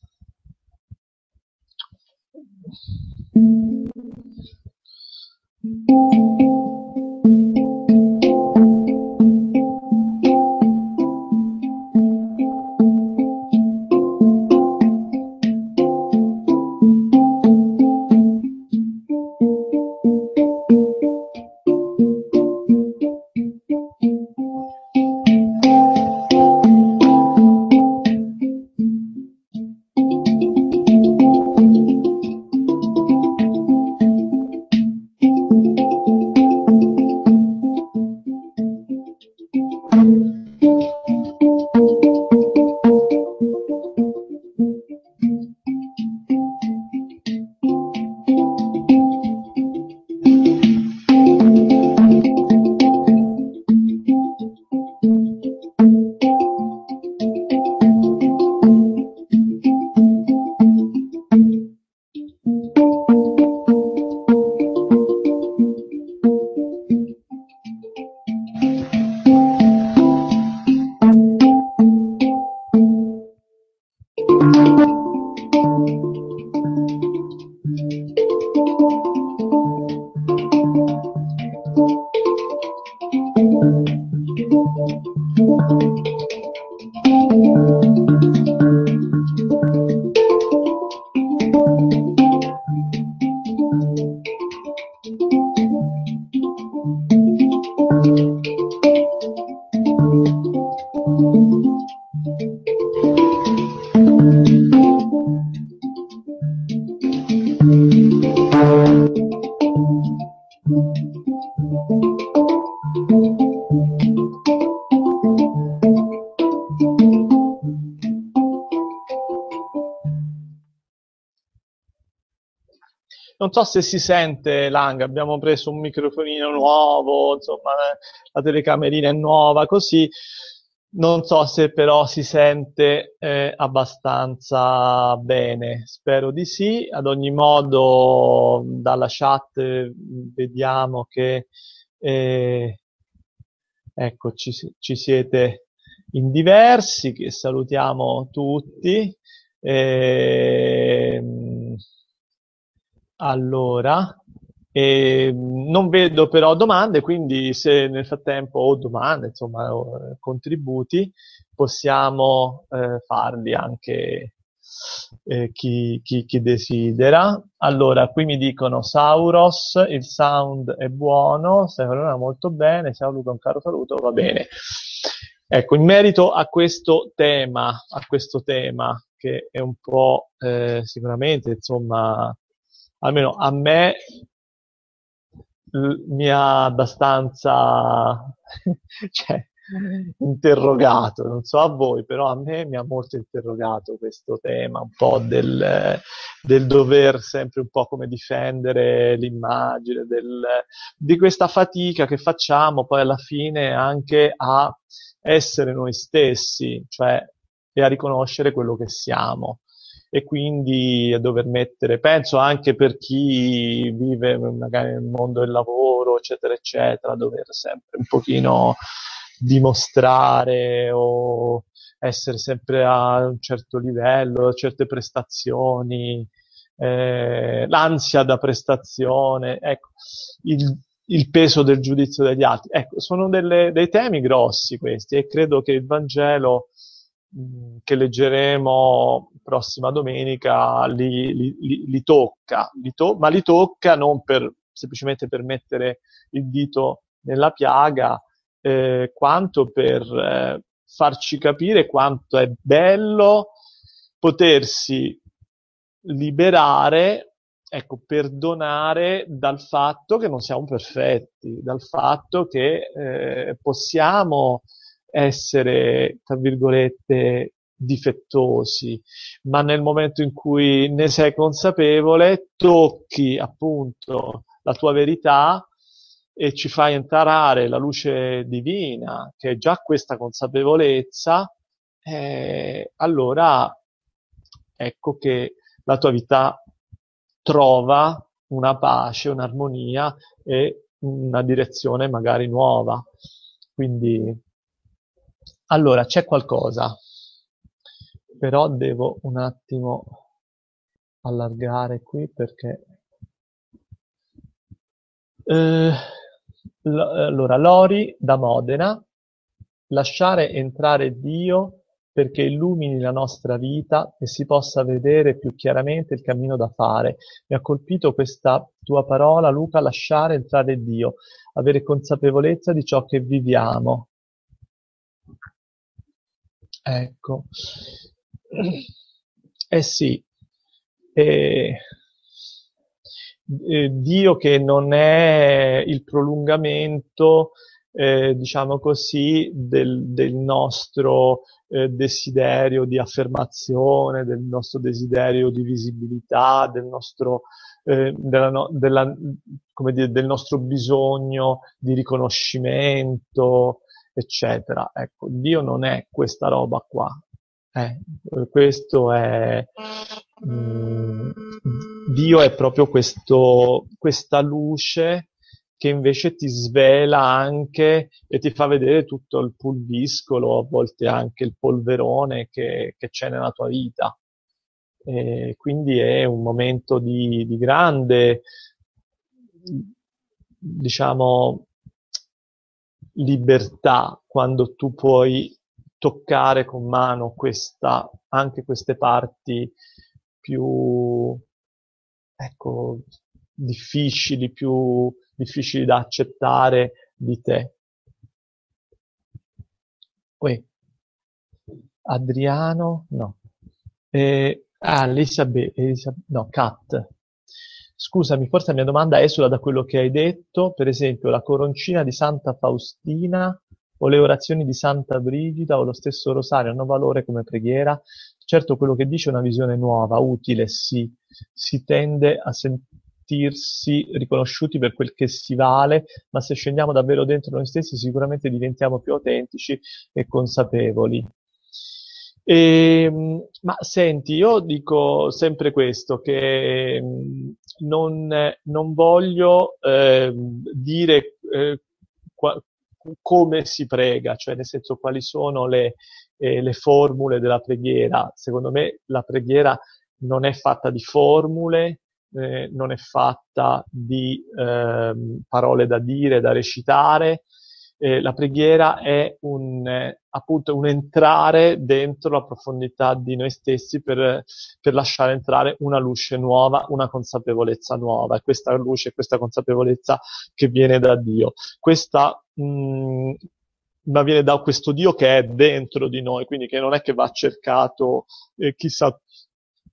Non so se si sente, Lang, abbiamo preso un microfonino nuovo, insomma, la telecamerina è nuova, così. Non so se però si sente eh, abbastanza bene, spero di sì. Ad ogni modo, dalla chat eh, vediamo che eh, ecco, ci, ci siete in diversi, che salutiamo tutti. Eh, Allora, eh, non vedo però domande, quindi se nel frattempo ho domande, insomma, o contributi, possiamo eh, farli anche eh, chi, chi, chi desidera. Allora, qui mi dicono Sauros, il sound è buono, Sauron molto bene, saluto, un caro saluto, va bene. Ecco, in merito a questo tema, a questo tema, che è un po' eh, sicuramente, insomma, almeno a me l- mi ha abbastanza cioè, interrogato, non so a voi, però a me mi ha molto interrogato questo tema, un po' del, del dover sempre un po' come difendere l'immagine, del, di questa fatica che facciamo poi alla fine anche a essere noi stessi, cioè e a riconoscere quello che siamo e quindi a dover mettere, penso anche per chi vive magari nel mondo del lavoro, eccetera, eccetera, dover sempre un pochino dimostrare o essere sempre a un certo livello, a certe prestazioni, eh, l'ansia da prestazione, ecco, il, il peso del giudizio degli altri. Ecco, sono delle, dei temi grossi questi e credo che il Vangelo mh, che leggeremo prossima domenica li, li, li, li tocca, li to- ma li tocca non per, semplicemente per mettere il dito nella piaga, eh, quanto per eh, farci capire quanto è bello potersi liberare, ecco, perdonare dal fatto che non siamo perfetti, dal fatto che eh, possiamo essere, tra virgolette, difettosi, ma nel momento in cui ne sei consapevole, tocchi appunto la tua verità e ci fai entrare la luce divina, che è già questa consapevolezza, eh, allora ecco che la tua vita trova una pace, un'armonia e una direzione magari nuova. Quindi, allora, c'è qualcosa, però devo un attimo allargare qui perché... Eh, lo- allora, Lori da Modena, lasciare entrare Dio perché illumini la nostra vita e si possa vedere più chiaramente il cammino da fare. Mi ha colpito questa tua parola, Luca, lasciare entrare Dio, avere consapevolezza di ciò che viviamo. Ecco. Eh sì, eh, eh, Dio che non è il prolungamento, eh, diciamo così, del, del nostro eh, desiderio di affermazione, del nostro desiderio di visibilità, del nostro, eh, della no- della- come dire, del nostro bisogno di riconoscimento, eccetera. Ecco, Dio non è questa roba qua. Eh, questo è, mm, Dio è proprio questo, questa luce che invece ti svela anche e ti fa vedere tutto il pulviscolo, a volte anche il polverone che, che c'è nella tua vita. E quindi è un momento di, di grande, diciamo, libertà quando tu puoi toccare con mano questa, anche queste parti più, ecco, difficili, più difficili da accettare di te. Uè, Adriano, no. Eh, ah, Elisabeth, Elisabeth, no, Kat. Scusami, forse la mia domanda esula da quello che hai detto, per esempio la coroncina di Santa Faustina o le orazioni di Santa Brigida o lo stesso rosario hanno valore come preghiera? Certo, quello che dice è una visione nuova, utile, sì, si tende a sentirsi riconosciuti per quel che si vale, ma se scendiamo davvero dentro noi stessi sicuramente diventiamo più autentici e consapevoli. E, ma senti, io dico sempre questo, che mh, non, non voglio eh, dire eh, qua- come si prega, cioè nel senso quali sono le, eh, le formule della preghiera. Secondo me la preghiera non è fatta di formule, eh, non è fatta di ehm, parole da dire, da recitare. Eh, la preghiera è un, eh, appunto un entrare dentro la profondità di noi stessi per, per lasciare entrare una luce nuova, una consapevolezza nuova. E questa luce e questa consapevolezza che viene da Dio. Questa, mh, ma viene da questo Dio che è dentro di noi, quindi che non è che va cercato eh, chissà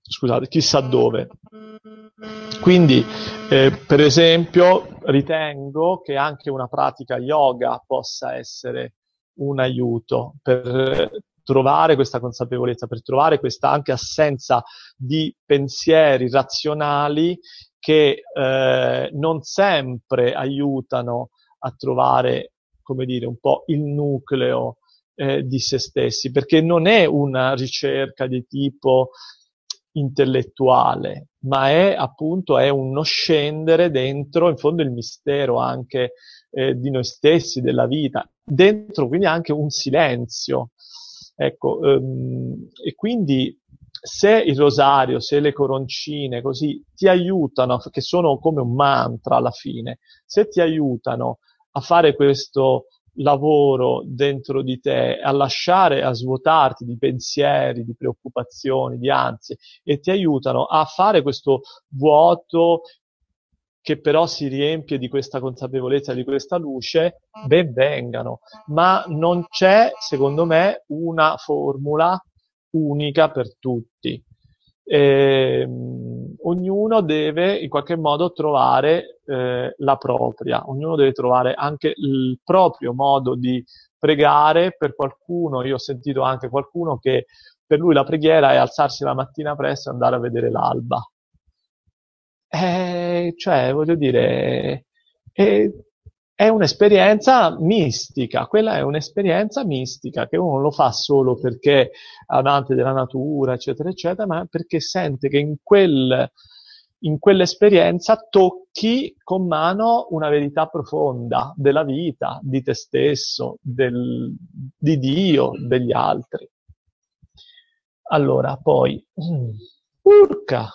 scusate, chissà dove. Quindi, eh, per esempio, ritengo che anche una pratica yoga possa essere un aiuto per trovare questa consapevolezza, per trovare questa anche assenza di pensieri razionali che eh, non sempre aiutano a trovare, come dire, un po' il nucleo eh, di se stessi, perché non è una ricerca di tipo intellettuale, ma è appunto è uno scendere dentro, in fondo, il mistero anche eh, di noi stessi, della vita, dentro quindi anche un silenzio. Ecco, ehm, e quindi se il rosario, se le coroncine così ti aiutano, che sono come un mantra alla fine, se ti aiutano a fare questo lavoro dentro di te, a lasciare, a svuotarti di pensieri, di preoccupazioni, di ansie, e ti aiutano a fare questo vuoto che però si riempie di questa consapevolezza, di questa luce, ben vengano. Ma non c'è, secondo me, una formula unica per tutti. Eh, ognuno deve in qualche modo trovare eh, la propria, ognuno deve trovare anche il proprio modo di pregare. Per qualcuno, io ho sentito anche qualcuno che per lui la preghiera è alzarsi la mattina presto e andare a vedere l'alba. Eh, cioè, voglio dire, è, è un'esperienza mistica, quella è un'esperienza mistica che uno lo fa solo perché è amante della natura, eccetera, eccetera, ma perché sente che in quel, in quell'esperienza tocchi con mano una verità profonda della vita, di te stesso, del, di Dio, degli altri. Allora, poi, urca!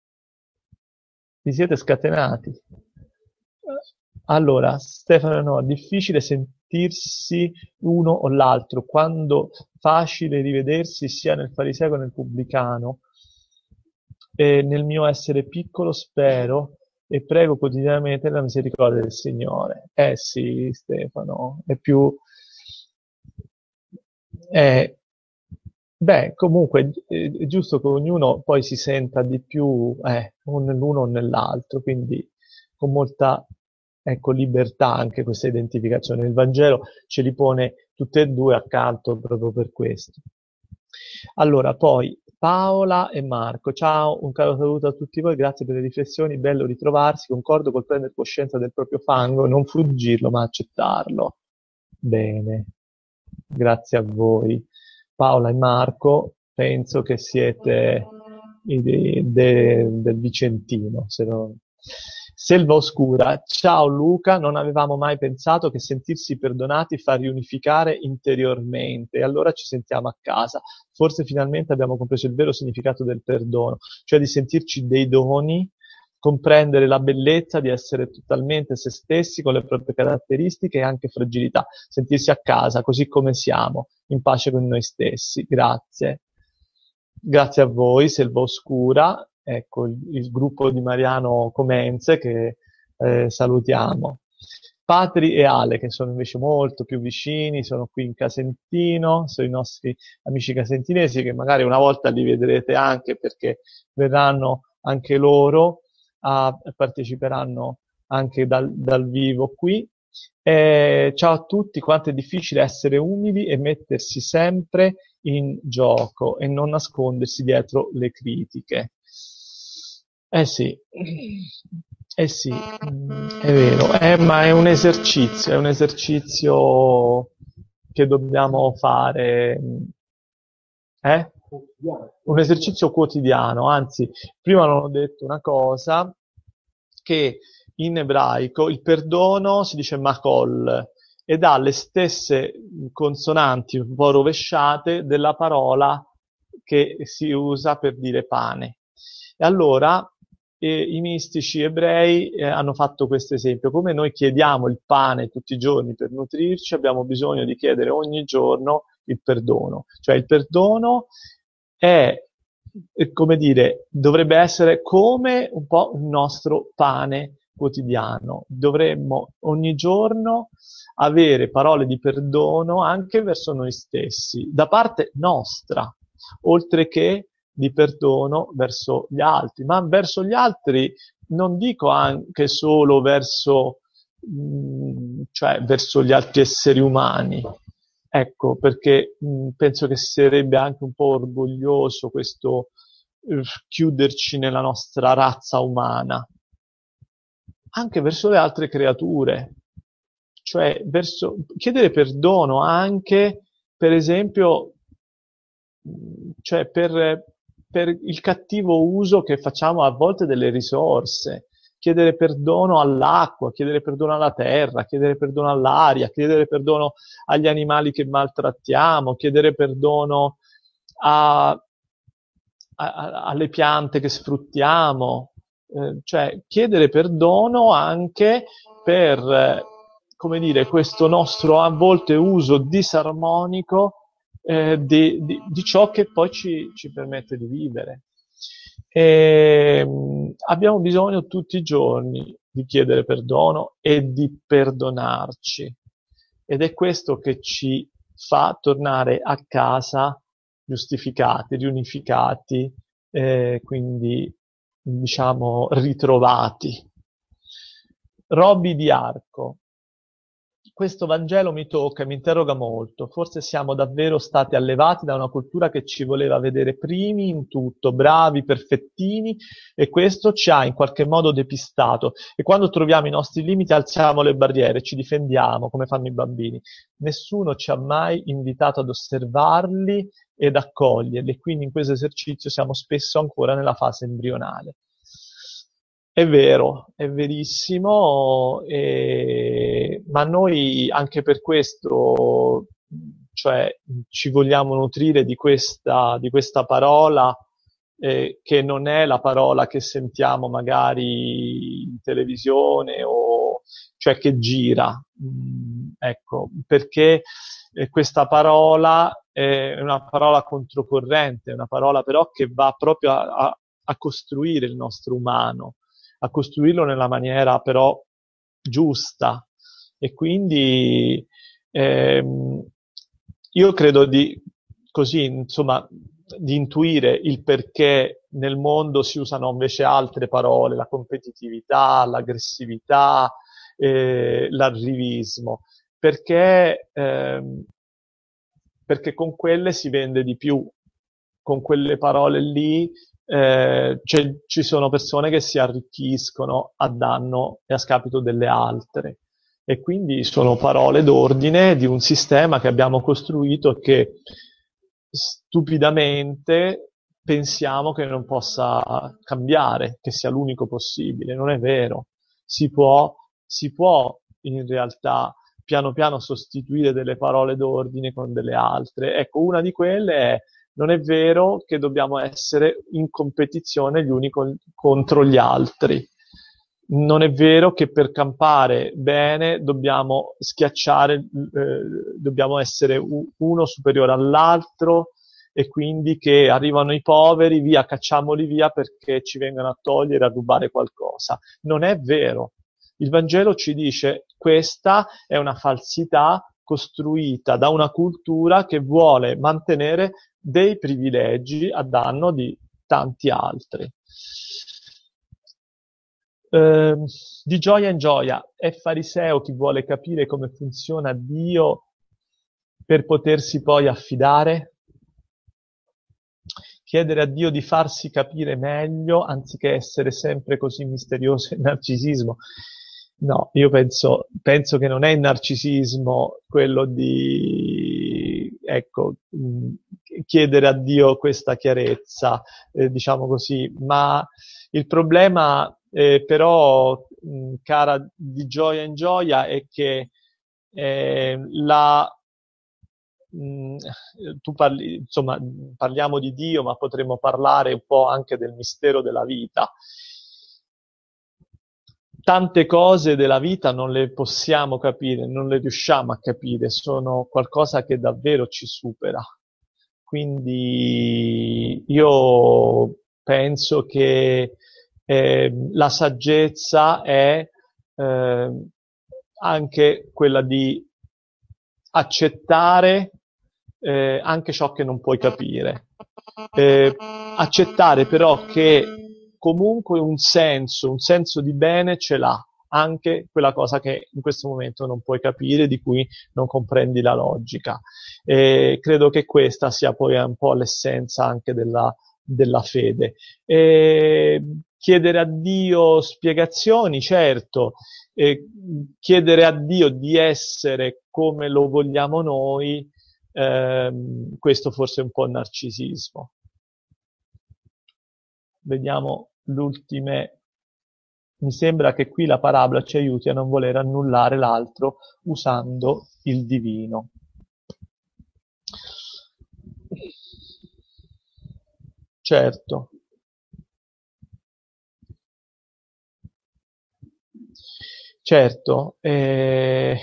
Vi siete scatenati. Allora, Stefano, no, difficile sentirsi uno o l'altro, quando facile rivedersi sia nel fariseo che nel pubblicano. E nel mio essere piccolo spero e prego quotidianamente la misericordia del Signore. Eh sì, Stefano, è più... È... Beh, comunque è, è giusto che ognuno poi si senta di più eh, o nell'uno o nell'altro, quindi con molta ecco, libertà anche questa identificazione. Il Vangelo ce li pone tutte e due accanto proprio per questo. Allora, poi Paola e Marco, ciao, un caro saluto a tutti voi, grazie per le riflessioni, bello ritrovarsi, concordo col prendere coscienza del proprio fango, non fuggirlo ma accettarlo. Bene, grazie a voi. Paola e Marco, penso che siete i de, de, del Vicentino. Se non... Selva Oscura, ciao Luca, non avevamo mai pensato che sentirsi perdonati fa riunificare interiormente, e allora ci sentiamo a casa. Forse finalmente abbiamo compreso il vero significato del perdono, cioè di sentirci dei doni, comprendere la bellezza di essere totalmente se stessi con le proprie caratteristiche e anche fragilità, sentirsi a casa così come siamo, in pace con noi stessi. Grazie. Grazie a voi, Selva Oscura, ecco il, il gruppo di Mariano Comenze che eh, salutiamo. Patri e Ale, che sono invece molto più vicini, sono qui in Casentino, sono i nostri amici casentinesi che magari una volta li vedrete anche perché verranno anche loro, a, parteciperanno anche dal, dal vivo qui. Eh, ciao a tutti, quanto è difficile essere umili e mettersi sempre in gioco e non nascondersi dietro le critiche. Eh sì, eh sì, è vero, eh, ma è un esercizio, è un esercizio che dobbiamo fare, eh? Un esercizio quotidiano, anzi, prima non ho detto una cosa, che in ebraico il perdono si dice makol ed ha le stesse consonanti un po' rovesciate della parola che si usa per dire pane. E allora eh, i mistici ebrei eh, hanno fatto questo esempio. Come noi chiediamo il pane tutti i giorni per nutrirci, abbiamo bisogno di chiedere ogni giorno il perdono. Cioè il perdono è, è come dire, dovrebbe essere come un po' il nostro pane quotidiano. Dovremmo ogni giorno avere parole di perdono anche verso noi stessi, da parte nostra, oltre che di perdono verso gli altri, ma verso gli altri non dico anche solo verso, mh, cioè verso gli altri esseri umani. Ecco, perché mh, penso che sarebbe anche un po' orgoglioso questo eh, chiuderci nella nostra razza umana, anche verso le altre creature, cioè verso, chiedere perdono anche, per esempio, mh, cioè per, per il cattivo uso che facciamo a volte delle risorse, chiedere perdono all'acqua, chiedere perdono alla terra, chiedere perdono all'aria, chiedere perdono agli animali che maltrattiamo, chiedere perdono a, a, a, alle piante che sfruttiamo, eh, cioè chiedere perdono anche per, eh, come dire, questo nostro a volte uso disarmonico eh, di, di, di ciò che poi ci, ci permette di vivere. E, mh, abbiamo bisogno tutti i giorni di chiedere perdono e di perdonarci. Ed è questo che ci fa tornare a casa giustificati, riunificati, eh, quindi diciamo ritrovati. Roby di Arco. Questo Vangelo mi tocca e mi interroga molto. Forse siamo davvero stati allevati da una cultura che ci voleva vedere primi in tutto, bravi, perfettini, e questo ci ha in qualche modo depistato. E quando troviamo i nostri limiti alziamo le barriere, ci difendiamo come fanno i bambini. Nessuno ci ha mai invitato ad osservarli ed accoglierli, quindi in questo esercizio siamo spesso ancora nella fase embrionale. È vero, è verissimo, e... ma noi anche per questo, cioè, ci vogliamo nutrire di questa, di questa parola, eh, che non è la parola che sentiamo magari in televisione o cioè che gira, mm, ecco, perché eh, questa parola è una parola controcorrente, è una parola però che va proprio a, a, a costruire il nostro umano, a costruirlo nella maniera però giusta. E quindi ehm, io credo di così, insomma, di intuire il perché nel mondo si usano invece altre parole, la competitività, l'aggressività, eh, l'arrivismo, perché, ehm, perché con quelle si vende di più, con quelle parole lì eh, cioè, ci sono persone che si arricchiscono a danno e a scapito delle altre. E quindi sono parole d'ordine di un sistema che abbiamo costruito e che stupidamente pensiamo che non possa cambiare, che sia l'unico possibile. Non è vero. Si può, si può in realtà piano piano sostituire delle parole d'ordine con delle altre. Ecco, una di quelle è: non è vero che dobbiamo essere in competizione gli uni con, contro gli altri. Non è vero che per campare bene dobbiamo schiacciare, eh, dobbiamo essere uno superiore all'altro, e quindi che arrivano i poveri, via, cacciamoli via perché ci vengono a togliere, a rubare qualcosa. Non è vero. Il Vangelo ci dice: questa è una falsità costruita da una cultura che vuole mantenere dei privilegi a danno di tanti altri. Eh, di gioia in gioia, è fariseo chi vuole capire come funziona Dio per potersi poi affidare? Chiedere a Dio di farsi capire meglio anziché essere sempre così misterioso e narcisismo. No, io penso, penso che non è il narcisismo quello di, ecco, mh, chiedere a Dio questa chiarezza, eh, diciamo così, ma il problema eh, però, mh, cara di gioia in gioia, è che eh, la mh, tu parli, insomma, parliamo di Dio, ma potremmo parlare un po' anche del mistero della vita. Tante cose della vita non le possiamo capire, non le riusciamo a capire, sono qualcosa che davvero ci supera. Quindi io penso che eh, la saggezza è eh, anche quella di accettare eh, anche ciò che non puoi capire. eh, accettare però che comunque un senso, un senso di bene ce l'ha, anche quella cosa che in questo momento non puoi capire, di cui non comprendi la logica. E credo che questa sia poi un po' l'essenza anche della, della fede. E chiedere a Dio spiegazioni, certo, e chiedere a Dio di essere come lo vogliamo noi, ehm, questo forse è un po' narcisismo. Vediamo l'ultime. Mi sembra che qui la parabola ci aiuti a non voler annullare l'altro usando il divino. Certo. Certo, eh,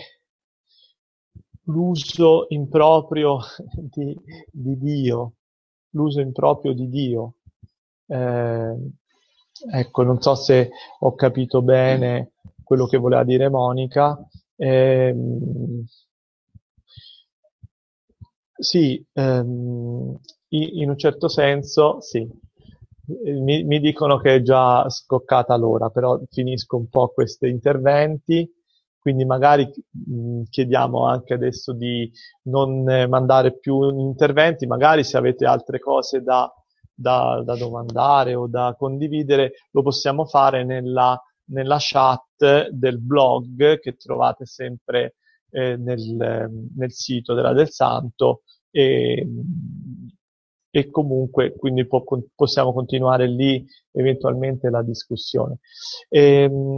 l'uso improprio di, di Dio, l'uso improprio di Dio. Eh, ecco, non so se ho capito bene quello che voleva dire Monica. Ehm, sì, ehm, i- in un certo senso, sì. Mi, mi dicono che è già scoccata l'ora, però finisco un po' questi interventi, quindi magari mh, chiediamo anche adesso di non eh, mandare più interventi, magari se avete altre cose da, da, da domandare o da condividere, lo possiamo fare nella, nella chat del blog che trovate sempre eh, nel, nel sito della Del Santo e, e comunque quindi può- possiamo continuare lì eventualmente la discussione. Ehm,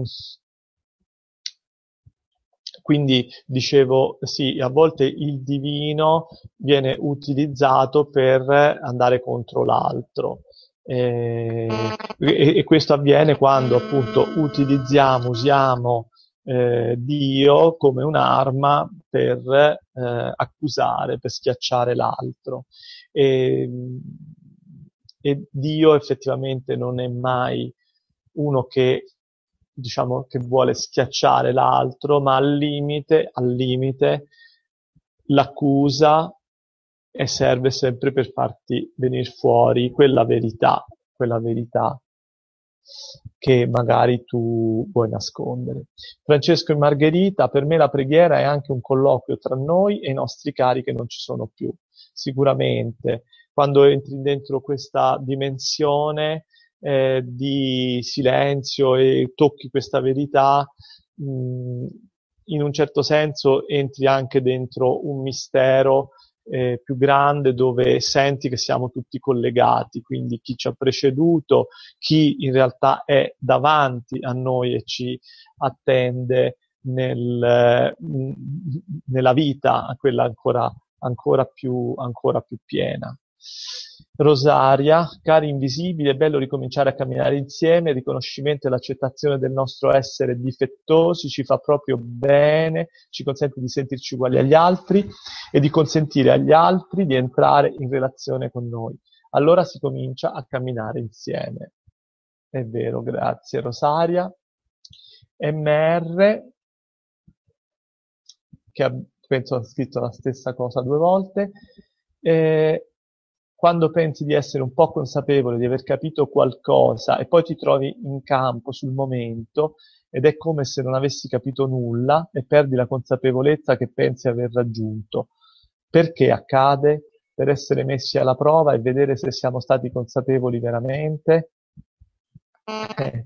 quindi dicevo, sì, a volte il divino viene utilizzato per andare contro l'altro. Eh, e, e questo avviene quando appunto utilizziamo, usiamo eh, Dio come un'arma per eh, accusare, per schiacciare l'altro. E, e Dio effettivamente non è mai uno che, diciamo, che vuole schiacciare l'altro, ma al limite, al limite l'accusa e serve sempre per farti venire fuori quella verità, quella verità che magari tu vuoi nascondere. Francesco e Margherita, per me la preghiera è anche un colloquio tra noi e i nostri cari che non ci sono più. Sicuramente, quando entri dentro questa dimensione eh, di silenzio e tocchi questa verità, mh, in un certo senso entri anche dentro un mistero eh, più grande dove senti che siamo tutti collegati, quindi chi ci ha preceduto, chi in realtà è davanti a noi e ci attende nel, mh, nella vita, quella ancora, ancora più, ancora più piena. Rosaria, cari invisibili, è bello ricominciare a camminare insieme, il riconoscimento e l'accettazione del nostro essere difettosi ci fa proprio bene, ci consente di sentirci uguali agli altri e di consentire agli altri di entrare in relazione con noi. Allora si comincia a camminare insieme. È vero, grazie Rosaria. M R, che ha, penso ha scritto la stessa cosa due volte. Eh, quando pensi di essere un po' consapevole di aver capito qualcosa e poi ti trovi in campo sul momento ed è come se non avessi capito nulla e perdi la consapevolezza che pensi aver raggiunto. Perché accade? Per essere messi alla prova e vedere se siamo stati consapevoli veramente. Eh.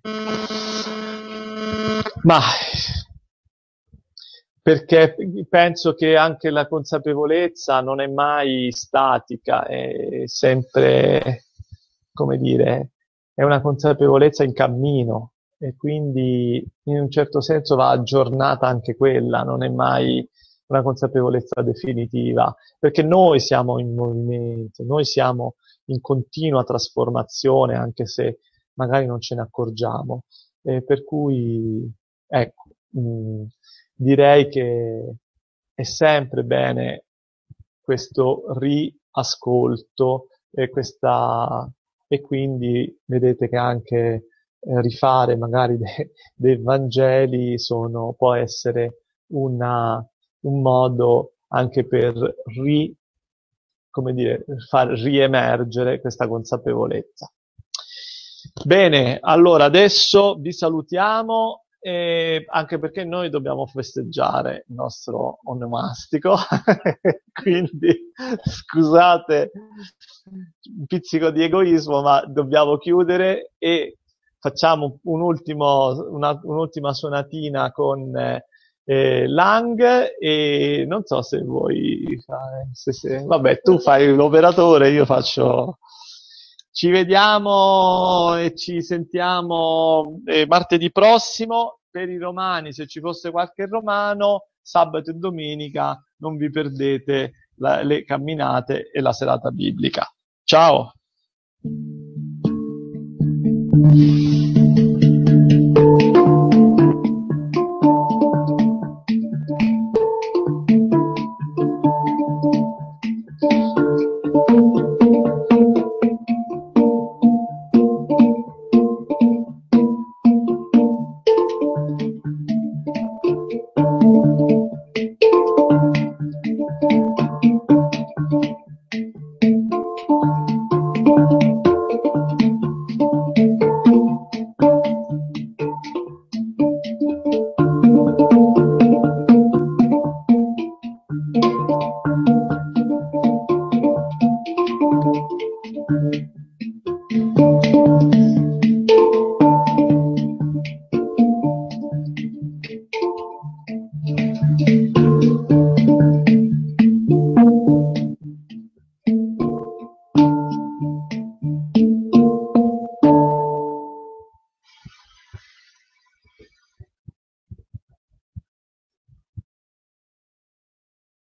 Ma perché penso che anche la consapevolezza non è mai statica, è sempre, come dire, è una consapevolezza in cammino e quindi in un certo senso va aggiornata anche quella, non è mai una consapevolezza definitiva, perché noi siamo in movimento, noi siamo in continua trasformazione, anche se magari non ce ne accorgiamo. E per cui, ecco, mh, direi che è sempre bene questo riascolto e questa, e quindi vedete che anche eh, rifare magari de- dei Vangeli sono, può essere una, un modo anche per come dire, far riemergere questa consapevolezza. Bene, allora adesso vi salutiamo, eh, anche perché noi dobbiamo festeggiare il nostro onomastico, quindi scusate un pizzico di egoismo, ma dobbiamo chiudere e facciamo un ultimo, una, un'ultima suonatina con eh, Lang, e non so se vuoi fare, se, se, vabbè, tu fai l'operatore, io faccio... Ci vediamo e ci sentiamo eh, martedì prossimo. Per i romani, se ci fosse qualche romano, sabato e domenica non vi perdete la, le camminate e la serata biblica. Ciao!